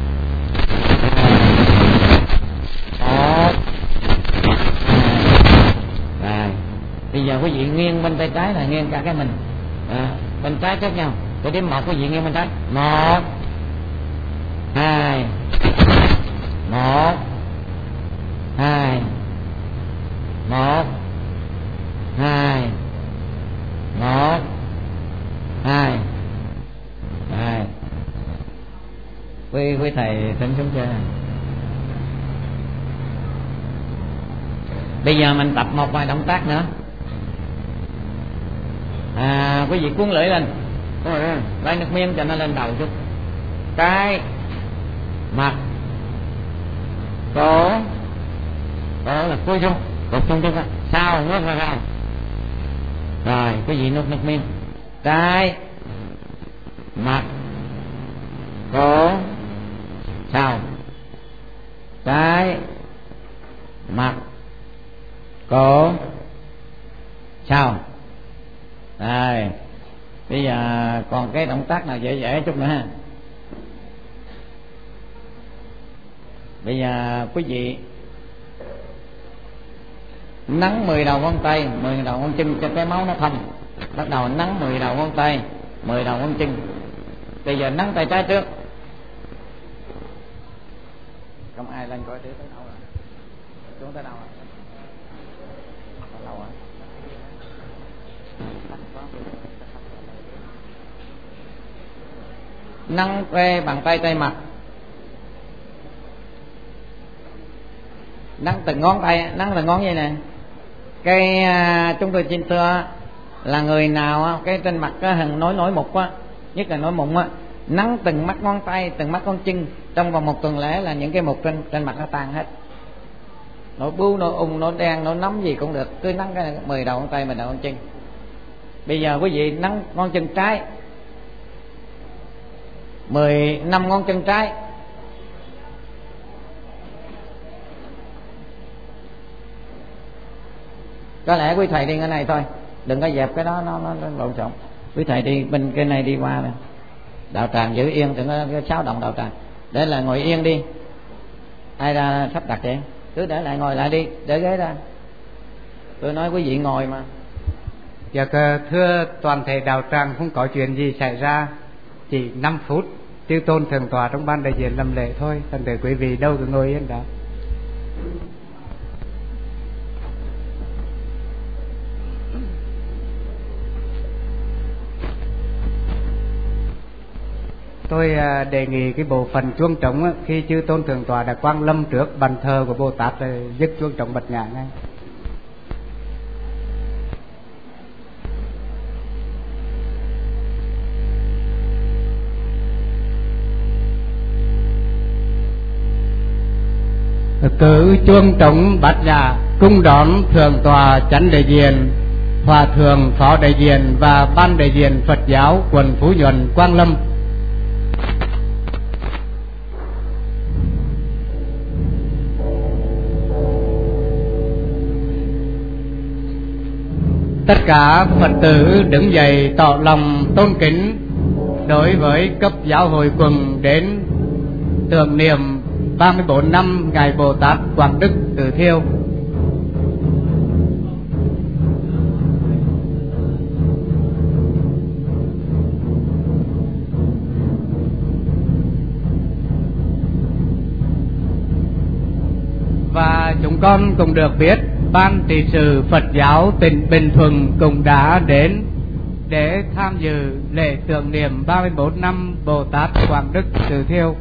rồi. Bây giờ quý vị nghiêng bên tay trái là nghiêng cả cái mình à, bên trái khác nhau. Tôi đếm một, quý vị nghiêng bên trái. Một, hai, một, hai, một, hai, một, hai, hai. Quý quý thầy tính xuống chưa? Bây giờ mình tập một vài động tác nữa. À, quý vị cuốn lưỡi lên, lấy nước miếng cho nó lên đầu chút. Cái mặt cổ, đó là cúi xuống, cột xuống chút. Sao nuốt ra ra. Rồi quý vị nuốt nước miếng. Cái mặt cổ, sao? Cái mặt cổ, sao? Rồi Bây giờ còn cái động tác nào dễ dễ chút nữa ha. Bây giờ quý vị nắn mười đầu ngón tay, mười đầu ngón chân cho cái máu nó thông. Bắt đầu nắn mười đầu ngón tay, mười đầu ngón chân. Bây giờ nắn tay trái trước. Không ai lên coi tới tới đâu rồi. Xuống tới đâu rồi? Tới đâu rồi? Nắn que bàn tay tay mặt. Nắn từng ngón tay, nắn từng ngón vậy nè. Cái à, chúng tôi xin thưa là người nào á, cái trên mặt có hình nổi nổi mụn á, nhất là nổi mụn á, nắn từng mắt ngón tay, từng mắt ngón chân trong vòng một tuần lễ là những cái mụn trên trên mặt nó tan hết. Nổi bưu, nổi ung, nổi đen, nổi nấm gì cũng được, cứ nắn cái mười đầu ngón tay, mười đầu ngón chân. Bây giờ quý vị nắn ngón chân trái, mười năm ngón chân trái. Có lẽ quý thầy đi cái này thôi, đừng có dẹp cái đó nó nó, nó lộn xộn. Quý thầy đi bên cái này đi qua này. Đạo tràng giữ yên, đừng có xáo động đạo tràng. Để là ngồi yên đi. Ai ra sắp đặt vậy? Cứ để lại ngồi lại đi, để ghế ra. Tôi nói quý vị ngồi mà. Dạ thưa toàn thể đạo tràng không có chuyện gì xảy ra, chỉ năm phút chư tôn thượng tọa trong ban đại diện làm lễ thôi. Thành thử quý vị đâu cứ ngồi yên đó. Tôi đề nghị cái bộ phận chuông trống khi chư tôn thượng tọa đã quang lâm trước bàn thờ của Bồ Tát là dứt chuông trống bật nhạc ngay. Cử chuông trống bát nhã cung đón thượng tọa chánh đại diện, hòa thượng phó đại diện và ban đại diện Phật giáo quận Phú Nhuận quang lâm. Tất cả Phật tử đứng dậy tỏ lòng tôn kính đối với cấp giáo hội quận đến tưởng niệm ba mươi bốn năm ngày Bồ Tát Quảng Đức Tử Thiêu. Và chúng con cũng được biết Ban trị sự Phật giáo tỉnh Bình Thuận cũng đã đến để tham dự lễ tưởng niệm ba mươi bốn năm Bồ Tát Quảng Đức Tử Thiêu.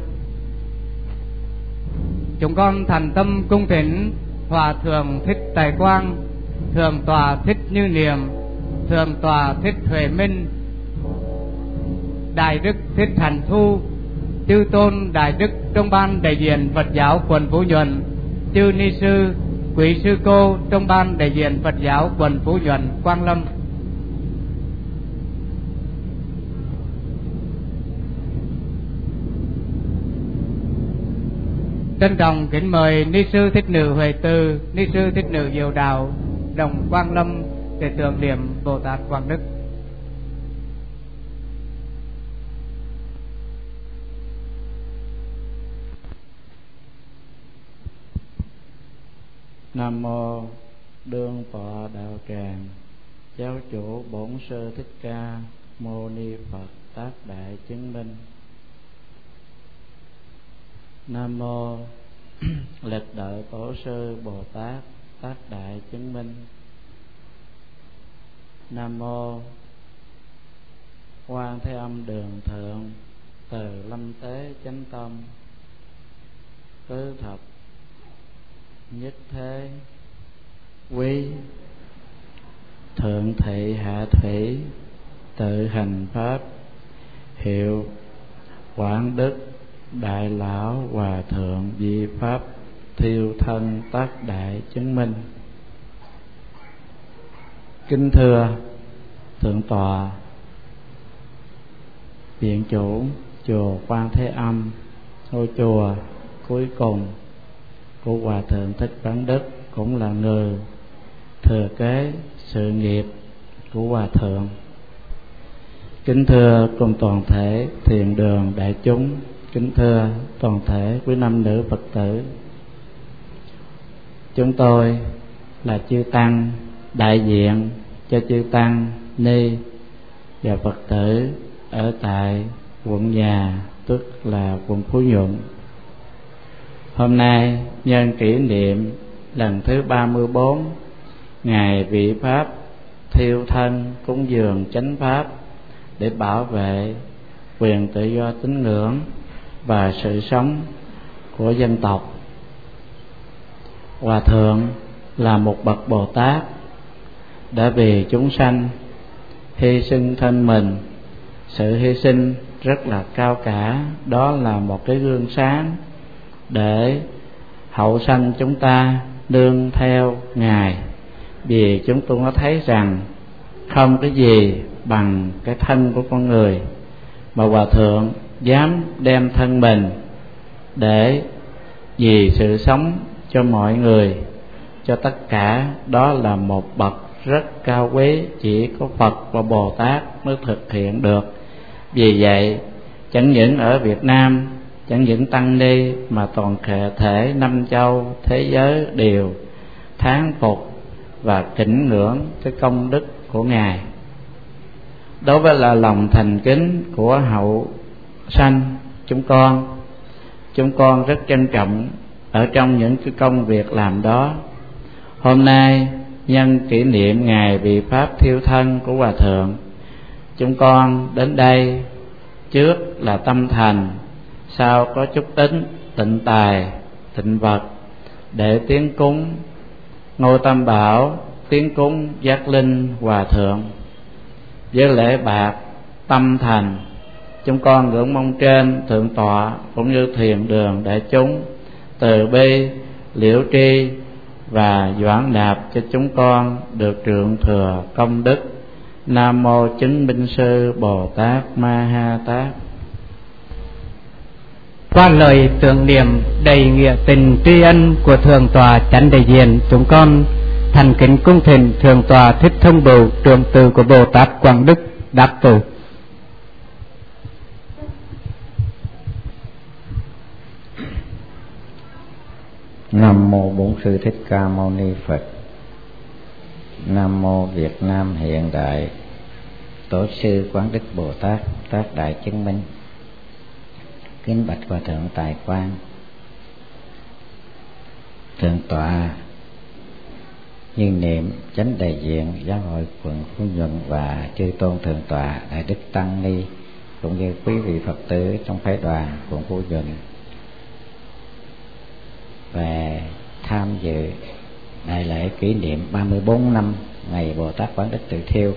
Chúng con thành tâm cung thỉnh Hòa thượng Thích Tài Quang, Thượng tọa Thích Như Niệm, Thượng tọa Thích Huệ Minh, Đại đức Thích Hạnh Thu, chư tôn đại đức trong ban đại diện Phật giáo quận Phú Nhuận, chư ni sư, quý sư cô trong ban đại diện Phật giáo quận Phú Nhuận quang lâm. Trân trọng kính mời ni sư Thích Nữ Huệ Từ, ni sư Thích Nữ Diệu Đạo đồng quang lâm để tưởng niệm Bồ Tát Quảng Đức. Nam mô Đương Tọa Đạo Tràng Giáo chủ Bổn Sư Thích Ca Mâu Ni Phật Tác Đại Chứng Minh. Nam mô Lịch Đại Tổ Sư Bồ Tát Tác Đại Chứng Minh. Nam mô Quan Thế Âm Đường Thượng Từ Lâm Tế Chánh Tâm Tứ Thập Nhất Thế Quý Thượng Thị Hạ Thủy Tự Hành Pháp Hiệu Quảng Đức Đại Lão Hòa Thượng Di Pháp Thiêu Thân Tác Đại Chứng Minh. Kính thưa Thượng tọa Viện chủ chùa Quan Thế Âm, ngôi chùa cuối cùng của Hòa Thượng Thích Quảng Đức, cũng là người thừa kế sự nghiệp của Hòa Thượng. Kính thưa cùng toàn thể thiền đường đại chúng, kính thưa toàn thể quý nam nữ Phật tử. Chúng tôi là chư tăng đại diện cho chư tăng ni và Phật tử ở tại quận Nhà, tức là quận Phú Nhuận. Hôm nay nhân kỷ niệm lần thứ ba mươi bốn ngày vị Pháp thiêu thân cúng dường chánh Pháp để bảo vệ quyền tự do tín ngưỡng và sự sống của dân tộc. Hòa thượng là một bậc Bồ Tát đã vì chúng sanh hy sinh thân mình. Sự hy sinh rất là cao cả, đó là một cái gương sáng để hậu sanh chúng ta nương theo Ngài. Vì chúng tôi có thấy rằng không cái gì bằng cái thân của con người, mà Hòa thượng dám đem thân mình để vì sự sống cho mọi người, cho tất cả. Đó là một bậc rất cao quý, chỉ có Phật và Bồ Tát mới thực hiện được. Vì vậy chẳng những ở Việt Nam, chẳng những tăng ni, mà toàn thể năm châu thế giới đều thán phục và kính ngưỡng cái công đức của Ngài. Đối với là lòng thành kính của hậu sanh chúng con, chúng con rất trân trọng ở trong những cái công việc làm đó. Hôm nay nhân kỷ niệm ngày vị Pháp thiêu thân của Hòa thượng, chúng con đến đây trước là tâm thành, sau có chút tính tịnh tài tịnh vật để tiến cúng ngôi Tam Bảo, tiến cúng giác linh Hòa thượng. Với lễ bạc tâm thành, chúng con ngưỡng mong trên thượng tọa cũng như thiền đường đại chúng từ bi liễu tri và doãn nạp cho chúng con được trượng thừa công đức. Nam mô Chứng Minh Sư Bồ Tát Ma Ha Tát. Qua lời tưởng niệm đầy nghĩa tình tri ân của thượng tọa chánh đại diện, chúng con thành kính cung thỉnh thượng tọa Thích Thông Bồ, trưởng từ của Bồ Tát Quảng Đức đắc tử. Nam mô Bổn Sư Thích Ca Mâu Ni Phật. Nam mô Việt Nam hiện đại Tổ sư Quán Đức Bồ Tát Tác Đại Chứng Minh. Kính bạch Hòa thượng Tài Quang, thượng tọa Nhiên Niệm chánh đại diện giáo hội quận Phú Nhuận và chư tôn thượng tọa đại đức tăng ni, cũng như quý vị Phật tử trong phái đoàn quận Phú Nhuận về tham dự đại lễ kỷ niệm ba mươi bốn năm ngày Bồ Tát Quán Đức tự thiêu.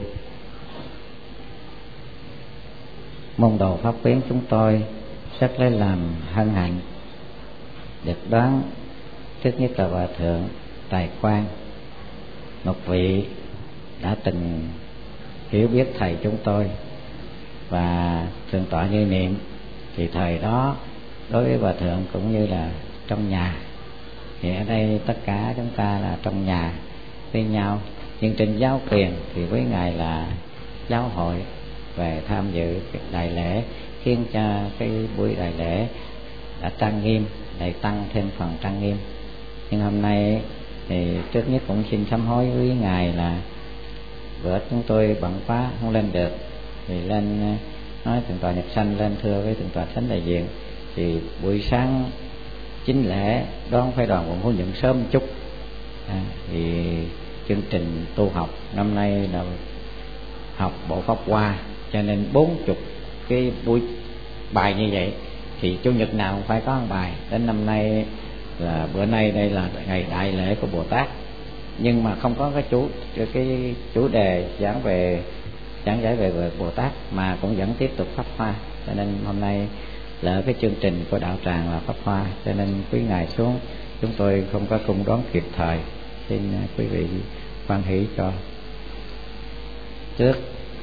Môn đồ pháp quyến chúng tôi rất lấy làm hân hạnh được đón trước nhất là Hòa thượng Tài Quang, một vị đã từng hiểu biết thầy chúng tôi, và thượng tọa Như Niệm thì thời đó đối với Hòa thượng cũng như là trong nhà. Thì ở đây tất cả chúng ta là trong nhà với nhau, nhưng trên giáo quyền thì với ngài là giáo hội về tham dự đại lễ, khiến cho cái buổi đại lễ đã trang nghiêm, lại tăng thêm phần trang nghiêm. Nhưng hôm nay thì trước nhất cũng xin sám hối với ngài là bữa chúng tôi bận quá không lên được, thì lên nói thượng tọa Nhập Sanh lên thưa với thượng tọa Thánh đại diện, thì buổi sáng chính lễ đón phái đoàn quận Phú Nhuận sớm chút. À, thì chương trình tu học năm nay là học bộ Pháp Hoa, cho nên bốn chục cái buổi bài như vậy, thì chủ nhật nào cũng phải có một bài. Đến năm nay là bữa nay đây là ngày đại lễ của Bồ Tát, nhưng mà không có cái chủ cái chủ đề giảng về giảng giải về, về Bồ Tát, mà cũng vẫn tiếp tục Pháp Hoa. Cho nên hôm nay là cái chương trình của đạo tràng là Pháp Hoa, cho nên quý ngài xuống chúng tôi không có cung đón kịp thời, xin quý vị hoan hỷ cho. Trước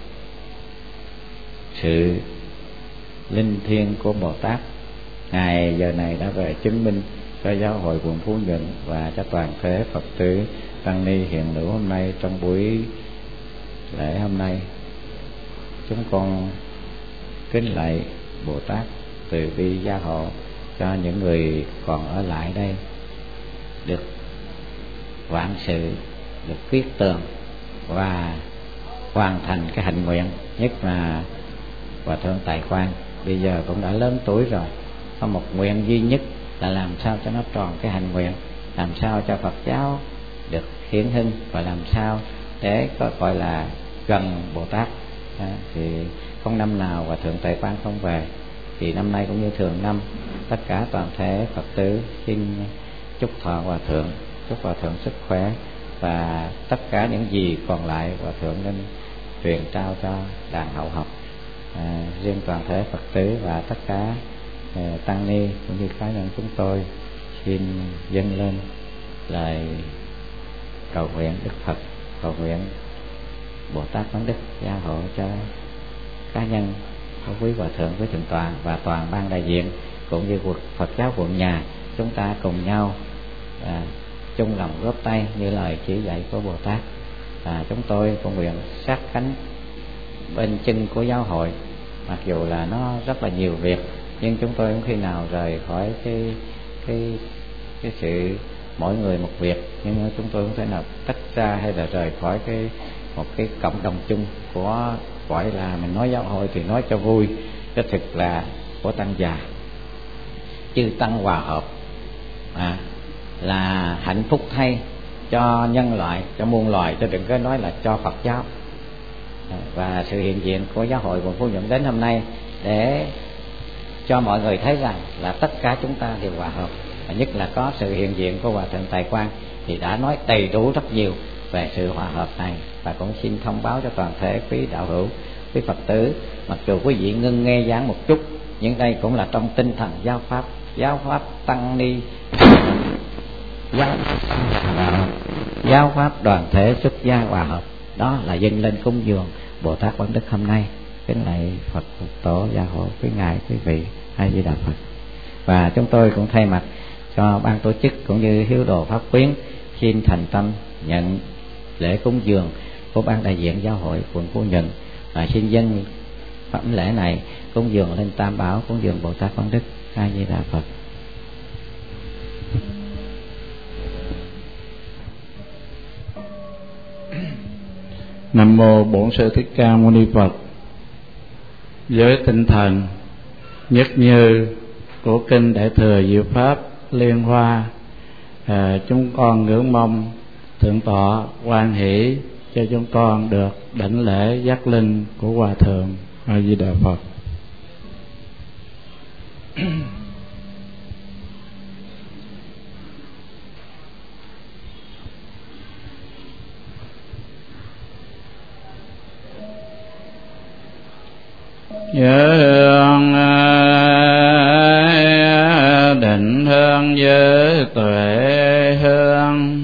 sự linh thiêng của Bồ Tát, ngài giờ này đã về chứng minh cho giáo hội quận Phú Nhuận và cho toàn thể Phật tử tăng ni hiện hữu hôm nay trong buổi lễ hôm nay. chúng con kính lạy Bồ Tát từ bi gia hộ cho những người còn ở lại đây được vạn sự, được viết tường và hoàn thành cái hạnh nguyện. Nhất là Hòa Thượng Tại Quang bây giờ cũng đã lớn tuổi rồi, có một nguyện duy nhất là làm sao cho nó tròn cái hạnh nguyện, làm sao cho Phật giáo được hiển hưng và làm sao để có gọi là gần Bồ Tát. À, thì không năm nào Hòa Thượng Tại Quang không về, thì năm nay cũng như thường năm, tất cả toàn thể Phật tử xin chúc thọ Hòa Thượng, chúc Hòa Thượng sức khỏe, và tất cả những gì còn lại Hòa Thượng nên truyền trao cho đàn hậu học. À, riêng toàn thể Phật tử và tất cả à, tăng ni cũng như cá nhân chúng tôi xin dâng lên lời cầu nguyện Đức Phật, cầu nguyện Bồ Tát Quán Đức gia hộ cho cá nhân của quý Hòa Thượng, với thượng tọa và toàn ban đại diện cũng như Phật giáo quận nhà, chúng ta cùng nhau à, chung lòng góp tay như lời chỉ dạy của Bồ Tát. À, chúng tôi cũng nguyện sát cánh bên chân của giáo hội, mặc dù là nó rất là nhiều việc, nhưng chúng tôi không khi nào rời khỏi cái cái cái sự mỗi người một việc, nhưng chúng tôi không thể nào tách ra hay là rời khỏi cái một cái cộng đồng chung của, gọi là mình nói giáo hội thì nói cho vui, cái thực là của tăng già chư tăng hòa hợp, à, là hạnh phúc thay cho nhân loại, cho muôn loài, cho đừng có nói là cho Phật giáo. Và sự hiện diện của giáo hội quận Phú Nhuận đến hôm nay để cho mọi người thấy rằng là tất cả chúng ta đều hòa hợp, và nhất là có sự hiện diện của Hòa Thượng Tại Quang thì đã nói đầy đủ rất nhiều về sự hòa hợp này. Và cũng xin thông báo cho toàn thể quý đạo hữu, quý Phật tử, mặc dù quý vị ngưng nghe giảng một chút, nhưng đây cũng là trong tinh thần giáo pháp, giáo pháp tăng ni, giáo, giáo pháp đoàn thể xuất gia hòa hợp. Đó là dâng lên cúng dường Bồ Tát Quán Đức hôm nay. Kính lạy Phật tổ gia hộ quý ngài, quý vị, A Di Đà Phật. Và chúng tôi cũng thay mặt cho ban tổ chức cũng như hiếu đồ pháp quyến xin thành tâm nhận lễ cúng dường của ban đại diện giáo hội quận Phú Nhuận, và xin dâng phẩm lễ này cúng dường lên Tam Bảo, cúng dường Bồ Tát Quán Đức. A Di Đà Phật. Nam mô Bổn Sư Thích Ca Mâu Ni Phật. Với tinh thần nhất như của kinh Đại thừa Diệu Pháp Liên Hoa, à, chúng con ngưỡng mong thượng tọa hoan hỷ cho chúng con được đảnh lễ giác linh của Hòa Thượng. A Di Đà Phật. Hương định hương với tuệ hương,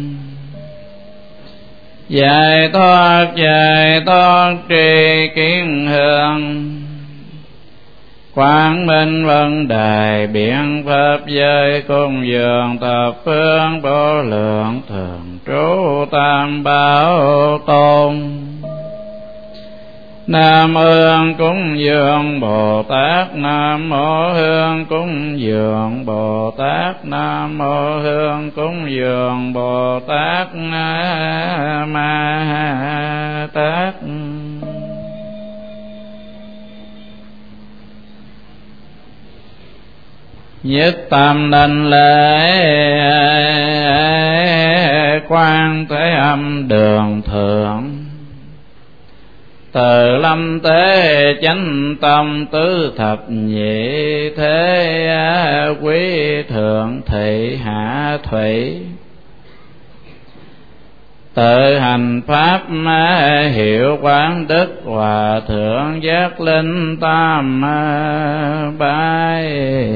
giải thoát giải thoát tri kiến hương, quang minh vấn đề biện pháp giới cung dường thập phương vô lượng thường trú Tam Bảo tôn. Nam hương cúng dường Bồ Tát, Nam mô hương cúng dường Bồ Tát, Nam mô hương cúng dường Bồ Tát Ma Tát. Nhất tâm đảnh lễ Quan Thế Âm đường thượng, từ lâm tế chánh tâm tứ thập nhị thế quý thượng thị hạ thủy. Tự hành pháp hiệu quán đức Hòa Thượng giác linh tam bái.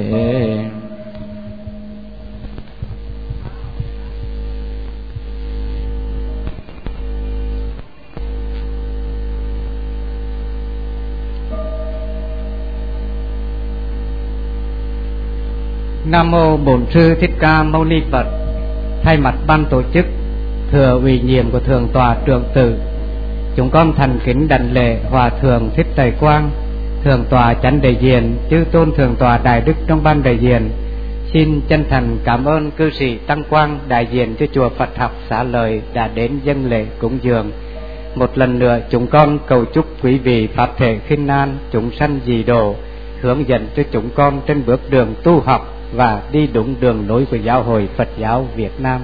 Nam mô Bổn Sư Thích Ca Mâu Ni Phật. Thay mặt ban tổ chức, thừa ủy nhiệm của thượng tọa trưởng tử chúng con thành kính đảnh lễ Hòa thượng Thích Tài Quang, thượng tọa chánh đại diện, chư tôn thượng tọa đại đức trong ban đại diện. Xin chân thành cảm ơn cư sĩ Tăng Quang đại diện cho chùa Phật học Xá Lợi đã đến dâng lễ cúng dường. Một lần nữa chúng con cầu chúc quý vị pháp thể khinh an, chúng sanh dị độ, hướng dẫn cho chúng con trên bước đường tu học và đi đúng đường lối của giáo hội Phật giáo Việt Nam.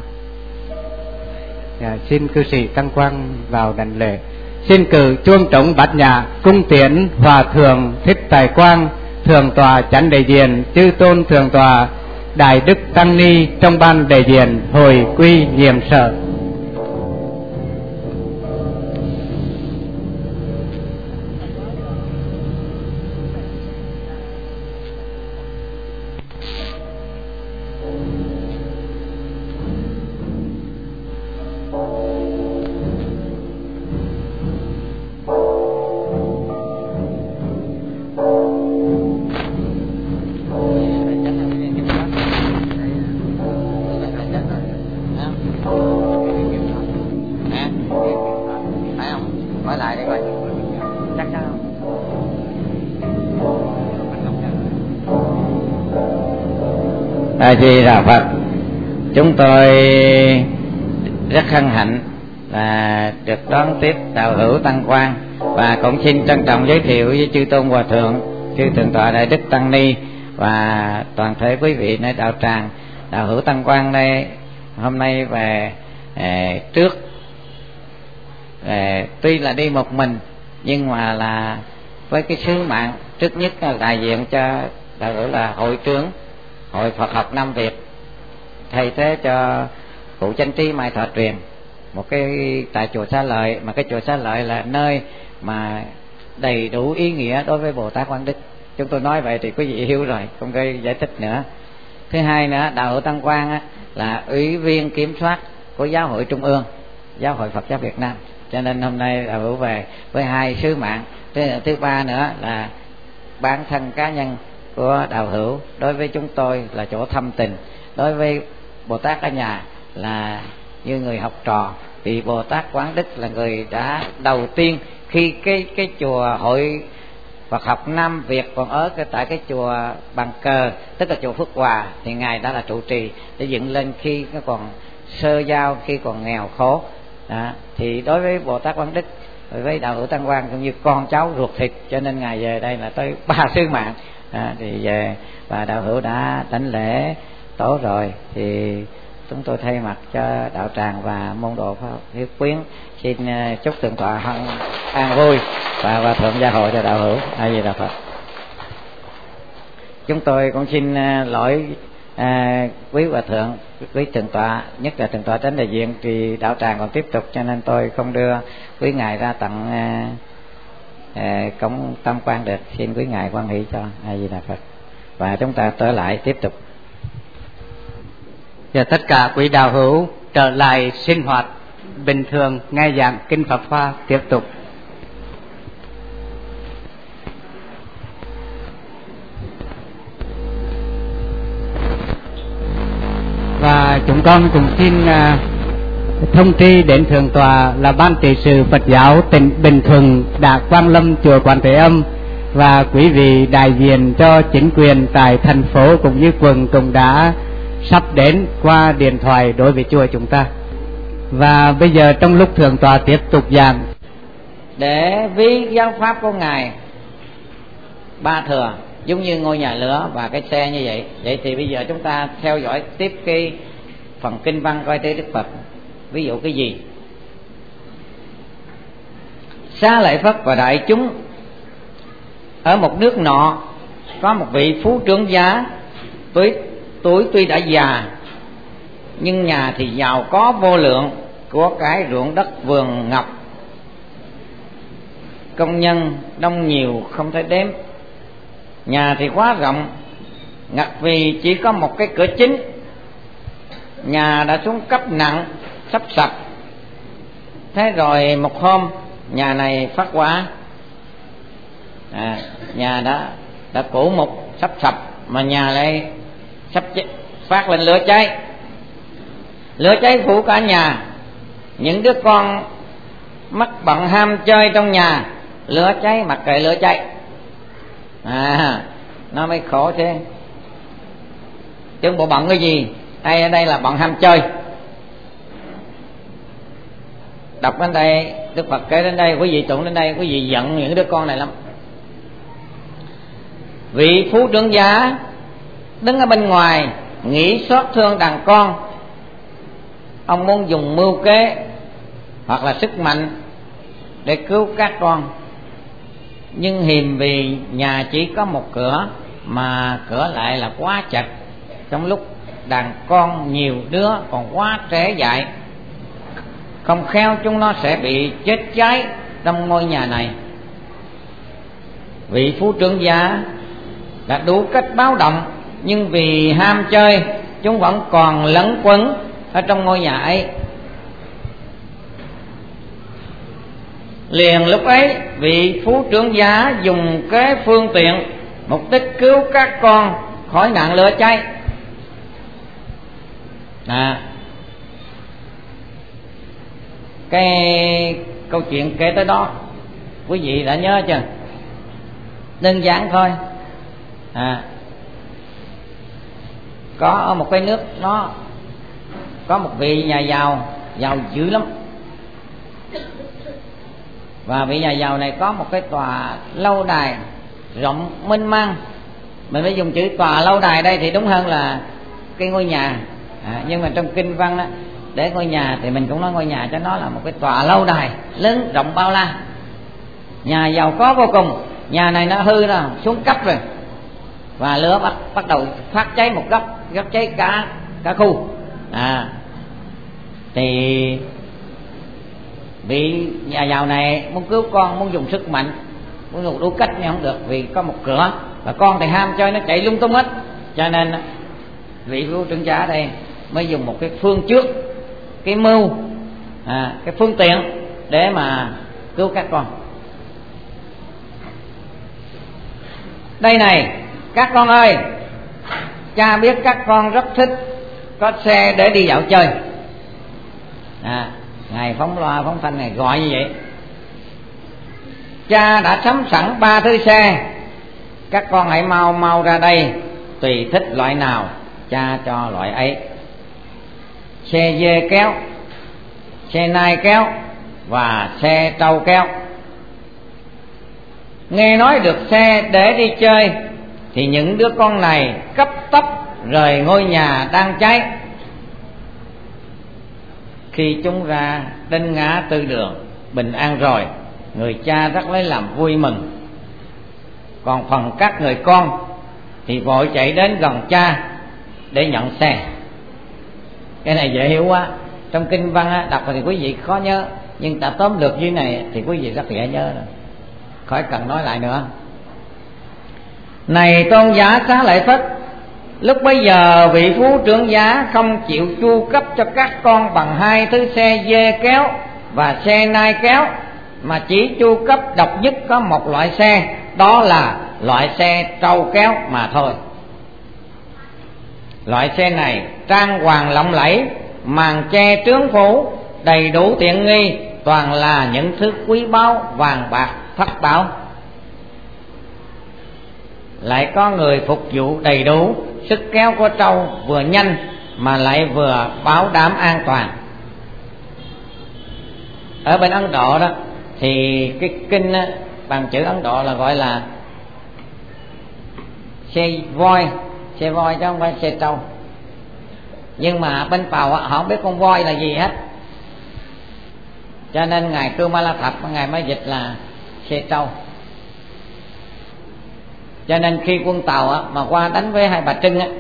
À, xin cư sĩ Tăng Quang vào đảnh lễ. Xin cử chuông trống bát nhã cung tiễn Hòa thượng Thích Tài Quang, thượng tọa chánh đại diện, chư tôn thượng tọa đại đức tăng ni trong ban đại diện hồi quy nhiệm sở. A Di Đà Phật. Chúng tôi rất hân hạnh là được đón tiếp đạo hữu Tăng Quang, và cũng xin trân trọng giới thiệu với chư tôn hòa thượng, chư thượng tọa đại đức tăng ni và toàn thể quý vị nơi đạo tràng. Đạo hữu Tăng Quang đây hôm nay về eh, trước eh, tuy là đi một mình nhưng mà là với cái sứ mạng trước nhất là đại diện cho đạo hữu là hội trưởng Hội Phật học Nam Việt, thay thế cho cụ Chánh Trí Mai Thọ Truyền, một cái tại chùa Xá Lợi, mà cái chùa Xá Lợi là nơi mà đầy đủ ý nghĩa đối với Bồ Tát Quang Đức. Chúng tôi nói vậy thì quý vị hiểu rồi, không phải giải thích nữa. Thứ hai nữa, đạo hữu Tăng Quang á, là ủy viên kiểm soát của Giáo hội Trung ương, Giáo hội Phật giáo Việt Nam, cho nên hôm nay đạo hữu về với hai sứ mạng. Thứ, thứ ba nữa là bản thân cá nhân của đạo hữu đối với chúng tôi là chỗ thâm tình, đối với Bồ Tát ở nhà là như người học trò, vì Bồ Tát Quán Đức là người đã đầu tiên khi cái cái chùa Hội Phật học Nam Việt còn ở cái, tại cái chùa Bàn Cờ, tức là chùa Phước Hòa, thì ngài đã là trụ trì để dựng lên khi nó còn sơ giao, khi còn nghèo khổ. Đó. Thì đối với Bồ Tát Quán Đức, đối với đạo hữu Tăng Quang cũng như con cháu ruột thịt, cho nên ngài về đây là tới ba sứ mạng. À, thì về và đạo hữu đã đảnh lễ tổ rồi, thì chúng tôi thay mặt cho đạo tràng và môn đồ Pháp Hiếu Quyến xin chúc thượng tọa hân an vui và hòa thượng gia hộ cho đạo hữu. A Di Đà Phật. Chúng tôi cũng xin lỗi à, quý hòa thượng, quý thượng tọa, nhất là thượng tọa chánh đại diện, thì đạo tràng còn tiếp tục, cho nên tôi không đưa quý ngài ra tặng à, À, cống tam quan được. Xin quý ngài quan hỷ cho. A Di Đà Phật. Và chúng ta trở lại tiếp tục. Và tất cả quý đạo hữu trở lại sinh hoạt bình thường, nghe giảng kinh Pháp Hoa tiếp tục. Và chúng con cũng xin uh, thông tri đến thượng tọa là ban trị sự Phật giáo tỉnh Bình Thuận đã quang lâm chùa Quán Thế Âm, và quý vị đại diện cho chính quyền tại thành phố cũng như quận cũng đã sắp đến qua điện thoại đối với chùa chúng ta. Và bây giờ trong lúc thượng tọa tiếp tục giảng, để ví giáo pháp của ngài ba thừa giống như ngôi nhà lửa và cái xe như vậy. Vậy thì bây giờ chúng ta theo dõi tiếp cái phần kinh văn coi tới Đức Phật ví dụ cái gì. Xá lợi Phất và đại chúng, ở một nước nọ có một vị phú trưởng giá, tuổi, tuổi tuy đã già nhưng nhà thì giàu có vô lượng, của cái ruộng đất vườn ngập, công nhân đông nhiều không thể đếm. Nhà thì quá rộng, ngặt vì chỉ có một cái cửa chính. Nhà đã xuống cấp nặng, sắp sập. Thế rồi một hôm nhà này phát hỏa, à, nhà đã đã cũ mục sắp sập, mà nhà lại sắp phát lên lửa cháy. Lửa cháy phủ cả nhà. Những đứa con mắc bận ham chơi trong nhà, lửa cháy mặc kệ lửa cháy, à nó mới khổ thế. Chứ bộ bận cái gì? Hay ở đây là bận ham chơi. Đọc đến đây, Đức Phật kể đến đây, quý vị tụng đến đây, quý vị giận những đứa con này lắm. Vị phú trưởng giả đứng ở bên ngoài nghĩ xót thương đàn con. Ông muốn dùng mưu kế hoặc là sức mạnh để cứu các con, nhưng hiềm vì nhà chỉ có một cửa mà cửa lại là quá chật, trong lúc đàn con nhiều đứa còn quá trẻ dại, không khéo chúng nó sẽ bị chết cháy trong ngôi nhà này. Vị phú trưởng giả đã đủ cách báo động, nhưng vì ham chơi chúng vẫn còn lẩn quẩn ở trong ngôi nhà ấy. Liền lúc ấy vị phú trưởng giả dùng kế phương tiện mục đích cứu các con khỏi nạn lửa cháy. À, cái câu chuyện kể tới đó quý vị đã nhớ chưa? Đơn giản thôi. À, có ở một cái nước nó có một vị nhà giàu, giàu dữ lắm, và vị nhà giàu này có một cái tòa lâu đài rộng mênh mang. Mình phải dùng chữ tòa lâu đài đây thì đúng hơn là cái ngôi nhà, à, nhưng mà trong kinh văn đó, để ngôi nhà thì mình cũng nói ngôi nhà cho nó là một cái tòa lâu đài lớn rộng bao la. Nhà giàu có vô cùng. Nhà này nó hư rồi, xuống cấp rồi, và lửa bắt bắt đầu phát cháy một góc, góc cháy cả cả khu. À, thì vị nhà giàu này muốn cứu con, muốn dùng sức mạnh, muốn dùng đủ cách nhưng không được, vì có một cửa và con thì ham chơi, nó chạy lung tung hết. Cho nên vị vua trưởng giả đây mới dùng một cái phương trước, cái mưu, à, cái phương tiện để mà cứu các con. Đây này các con ơi, cha biết các con rất thích có xe để đi dạo chơi. À, ngài phóng loa phóng thanh này gọi như vậy. Cha đã sắm sẵn ba thứ xe, các con hãy mau mau ra đây, tùy thích loại nào cha cho loại ấy. Xe dê kéo, xe nai kéo và xe trâu kéo. Nghe nói được xe để đi chơi thì những đứa con này cấp tốc rời ngôi nhà đang cháy. Khi chúng ra đến ngã tư đường bình an rồi, người cha rất lấy làm vui mừng. Còn phần các người con thì vội chạy đến gần cha để nhận xe. Cái này dễ hiểu quá. Trong kinh văn á, đọc thì quý vị khó nhớ, nhưng ta tóm lược dưới này thì quý vị rất dễ nhớ rồi, khỏi cần nói lại nữa. Này tôn giả Xá Lợi Phất, lúc bấy giờ vị phú trưởng giả không chịu chu cấp cho các con bằng hai thứ xe dê kéo và xe nai kéo, mà chỉ chu cấp độc nhất có một loại xe, đó là loại xe trâu kéo mà thôi. Loại xe này trang hoàng lộng lẫy, màn che trướng phủ, đầy đủ tiện nghi, toàn là những thứ quý báu, vàng bạc thất bảo. Lại có người phục vụ đầy đủ, sức kéo của trâu vừa nhanh mà lại vừa bảo đảm an toàn. Ở bên Ấn Độ đó thì cái kinh á, bằng chữ Ấn Độ là gọi là xe voi, xe voi chứ không phải xe trâu. Nhưng mà bên Tàu họ không biết con voi là gì hết, cho nên ngài Cư Ma La Thập ngài mới dịch là xe trâu. Cho nên khi quân Tàu á, mà qua đánh với Hai Bà Trưng á,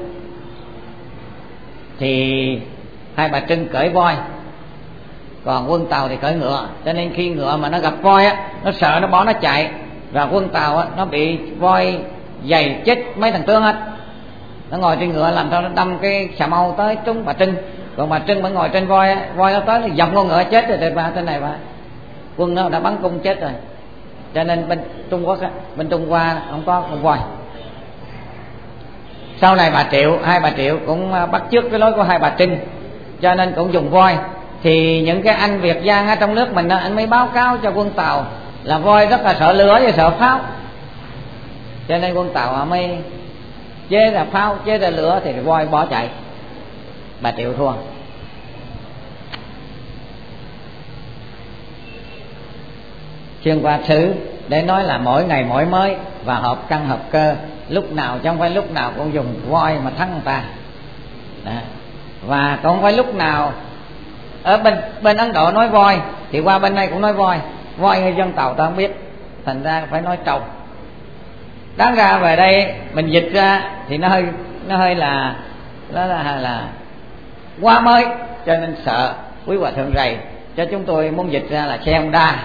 thì Hai Bà Trưng cởi voi, còn quân Tàu thì cởi ngựa. Cho nên khi ngựa mà nó gặp voi á, nó sợ nó bỏ nó chạy, và quân Tàu á, nó bị voi giày chết mấy thằng tướng hết. Nó ngồi trên ngựa làm sao nó đâm cái xà mâu tới trúng Bà Trưng, còn Bà Trưng vẫn ngồi trên voi á, voi nó tới thì dọc con ngựa chết rồi. Bà tên này bà quân nó đã bắn cung chết rồi. Cho nên bên Trung Quốc á, bên Trung Hoa không có con voi. Sau này bà Triệu, hai bà Triệu cũng bắt chước cái lối của Hai Bà Trưng, cho nên cũng dùng voi. thì những cái anh Việt Giang ở trong nước mình đó, anh mới báo cáo cho quân Tàu là voi rất là sợ lửa và sợ pháo, cho nên quân Tàu họ mới chế ra pháo, chế ra lửa, thì voi bỏ chạy. Bà Triệu thua. Xuyên qua sử để nói là mỗi ngày mỗi mới và hợp căn hợp cơ, lúc nào chứ không phải lúc nào cũng dùng voi mà thắng người ta. Đó. Và cũng không phải lúc nào ở bên bên Ấn Độ nói voi thì qua bên này cũng nói voi, voi người dân Tàu ta không biết, thành ra phải nói trâu. Đáng ra về đây mình dịch ra thì nó hơi nó hơi là đó là là quá mới, cho nên sợ quý hòa thượng rầy cho chúng tôi muốn dịch ra là xe Honda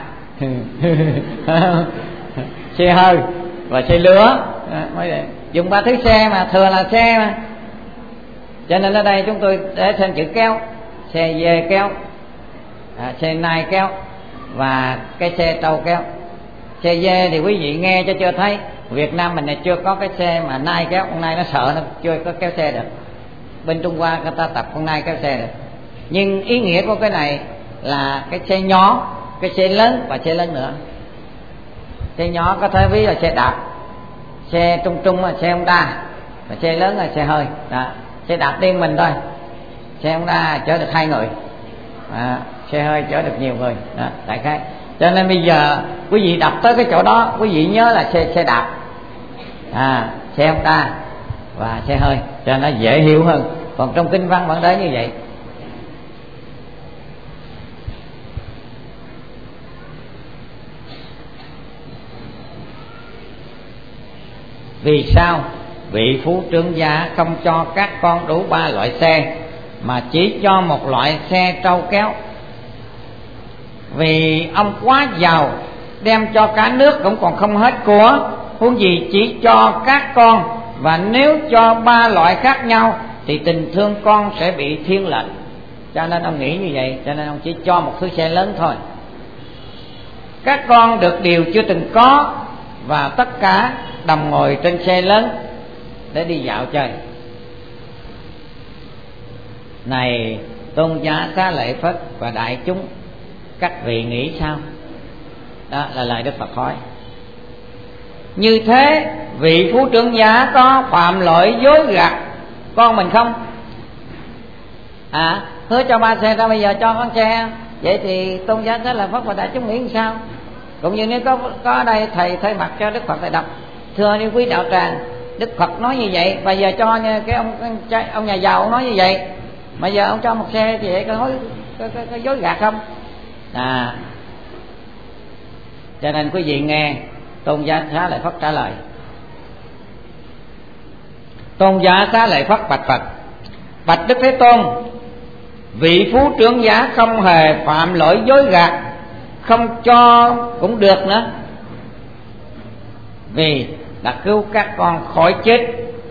xe hơi và xe lửa, mới dùng ba thứ xe mà thừa là xe mà, cho nên ở đây chúng tôi để thêm chữ kéo, xe dê kéo, à, xe nai kéo và cái xe trâu kéo. Xe dê thì quý vị nghe cho chưa thấy, Việt Nam mình này chưa có cái xe mà nai kéo, con nai nó sợ nó chưa có kéo xe được. Bên Trung Hoa người ta tập con nai kéo xe được, nhưng ý nghĩa của cái này là cái xe nhỏ, cái xe lớn và xe lớn nữa. Xe nhỏ có thể ví là xe đạp, xe trung trung là xe Honda, và xe lớn là xe hơi. Đó. Xe đạp đi mình thôi, xe Honda chở được hai người, à, xe hơi chở được nhiều người. Đó, đại khái. Cho nên bây giờ quý vị đọc tới cái chỗ đó, quý vị nhớ là xe xe đạp, à, xe Honda và xe hơi cho nó dễ hiểu hơn. Còn trong kinh văn vẫn đấy như vậy. Vì sao vị phú trưởng giả không cho các con đủ ba loại xe mà chỉ cho một loại xe trâu kéo? Vì ông quá giàu, đem cho cả nước cũng còn không hết của, huống gì chỉ cho các con. Và nếu cho ba loại khác nhau thì tình thương con sẽ bị thiên lệch. Cho nên ông nghĩ như vậy, cho nên ông chỉ cho một thứ xe lớn thôi. Các con được điều chưa từng có, và tất cả đồng ngồi trên xe lớn để đi dạo chơi. Này tôn giả Xá Lợi Phất và đại chúng, các vị nghĩ sao? Đó là lời Đức Phật hỏi. Như thế vị phú trưởng giả có phạm lỗi dối gạt con mình không? À, hứa cho ba xe, ra bây giờ cho con xe, vậy thì tôn giả Xá Lợi Phất và đại chúng nghĩ sao? Cũng như nếu có có ở đây thầy thay mặt cho Đức Phật thầy đọc: thưa như quý đạo tràng, Đức Phật nói như vậy, bây giờ cho cái ông ông nhà giàu ông nói như vậy, mà giờ ông cho một xe thì vậy có nói có, có, có dối gạt không? À, cho nên quý vị nghe tôn giả Xá Lợi Phất trả lời. Tôn giả Xá Lợi Phất bạch Phật: bạch Đức Thế Tôn, vị phú trưởng giả không hề phạm lỗi dối gạt, không cho cũng được nữa, vì đã cứu các con khỏi chết.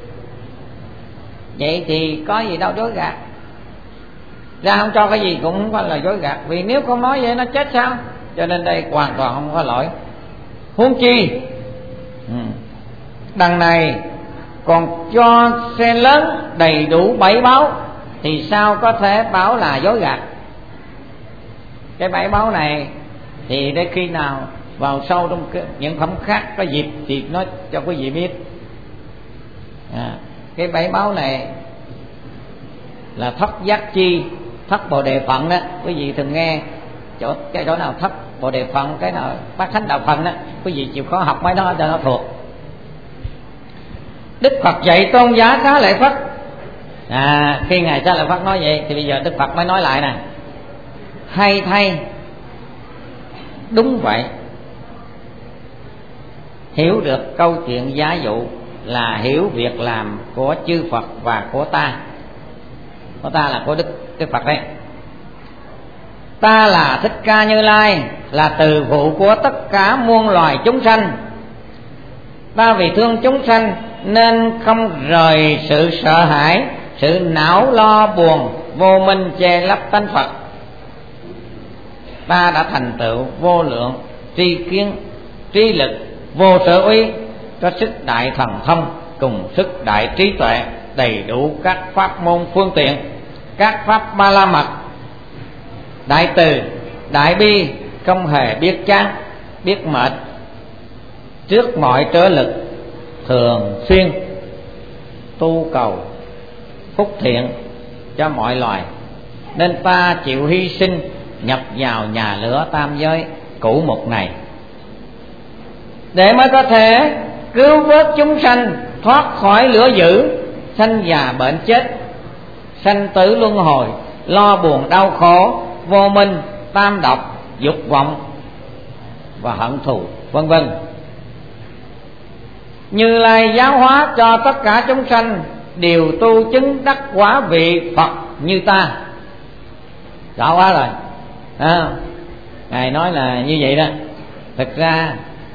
Vậy thì có gì đâu dối gạt, ra không cho cái gì cũng không phải là dối gạt, vì nếu không nói vậy nó chết sao? Cho nên đây hoàn toàn không có lỗi. Huống chi ừ. đằng này còn cho xe lớn đầy đủ bảy báu, thì sao có thể báo là dối gạt? Cái bảy báu này thì đến khi nào vào sâu trong những phẩm khác có dịp thì nói cho quý vị biết. À, cái bảy báu này là thất giác chi, thất bồ đề phận đó. Quý vị thường nghe chỗ cái chỗ nào thất bồ đề phận, cái nào bát thánh đạo phận đó, quý vị chịu khó học mấy đó cho nó thuộc. Đức Phật dạy tôn giả Xá Lợi Phất. À, khi ngài Xá Lợi Phất nói vậy thì bây giờ Đức Phật mới nói lại nè: hay thay, đúng vậy. Hiểu được câu chuyện giá dụ là hiểu việc làm của chư Phật và của ta. Của ta là của Đức, Đức Phật đấy. Ta là Thích Ca Như Lai, là từ phụ của tất cả muôn loài chúng sanh. Ta vì thương chúng sanh nên không rời sự sợ hãi, sự não lo buồn, vô minh che lấp tánh Phật. Ta đã thành tựu vô lượng tri kiến, trí lực, vô sở uy, có sức đại thần thông cùng sức đại trí tuệ, đầy đủ các pháp môn phương tiện, các pháp ba la mật đại từ, đại bi, không hề biết chán, biết mệt trước mọi trở lực, thường xuyên tu cầu phúc thiện cho mọi loài, nên ta chịu hy sinh nhập vào nhà lửa tam giới cũ một này, để mới có thể cứu vớt chúng sanh thoát khỏi lửa dữ, sanh già bệnh chết, sanh tử luân hồi, lo buồn đau khổ, vô minh, tam độc, dục vọng và hận thù, vân vân. Như Lai giáo hóa cho tất cả chúng sanh đều tu chứng đắc quả vị Phật như ta. Rõ quá rồi à, Ngài nói là như vậy đó. Thực ra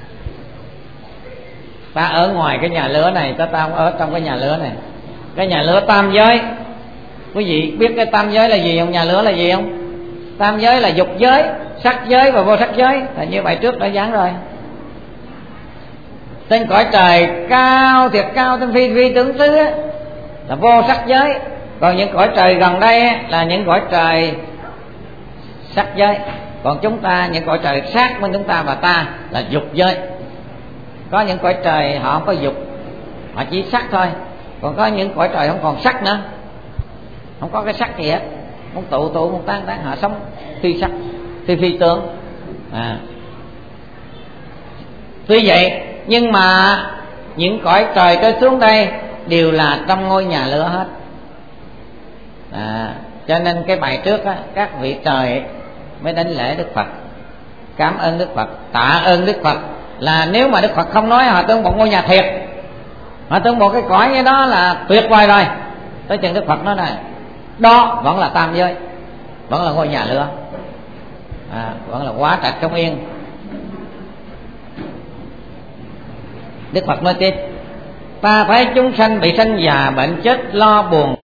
ta ở ngoài cái nhà lửa này, ta ta không ở trong cái nhà lửa này. Cái nhà lửa tam giới, quý vị biết cái tam giới là gì không? Nhà lửa là gì không? Tam giới là dục giới, sắc giới và vô sắc giới, là như vậy trước đã giảng rồi. Trên cõi trời cao thiệt cao, trên phi phi tưởng xứ là vô sắc giới. Còn những cõi trời gần đây là những cõi trời sắc giới. Còn chúng ta, những cõi trời sát bên chúng ta và ta là dục giới. Có những cõi trời họ không có dục, họ chỉ sắc thôi. Còn có những cõi trời không còn sắc nữa, không có cái sắc gì hết, không tụ tụ không tan tan, họ sống phi sắc, phi phi tướng à. Tuy vậy nhưng mà những cõi trời tới xuống đây đều là trong ngôi nhà lửa hết à. Cho nên cái bài trước á, các vị trời mới đánh lễ Đức Phật, cảm ơn Đức Phật, tạ ơn Đức Phật. Là nếu mà Đức Phật không nói, họ tưởng một ngôi nhà thiệt, họ tưởng một cái cõi cái đó là tuyệt vời rồi. Tới chừng Đức Phật nói này, đó vẫn là tam giới, vẫn là ngôi nhà lửa à, vẫn là quá trạch trong yên. Đức Phật nói tiếp: ta thấy chúng sanh bị sanh già bệnh chết, lo buồn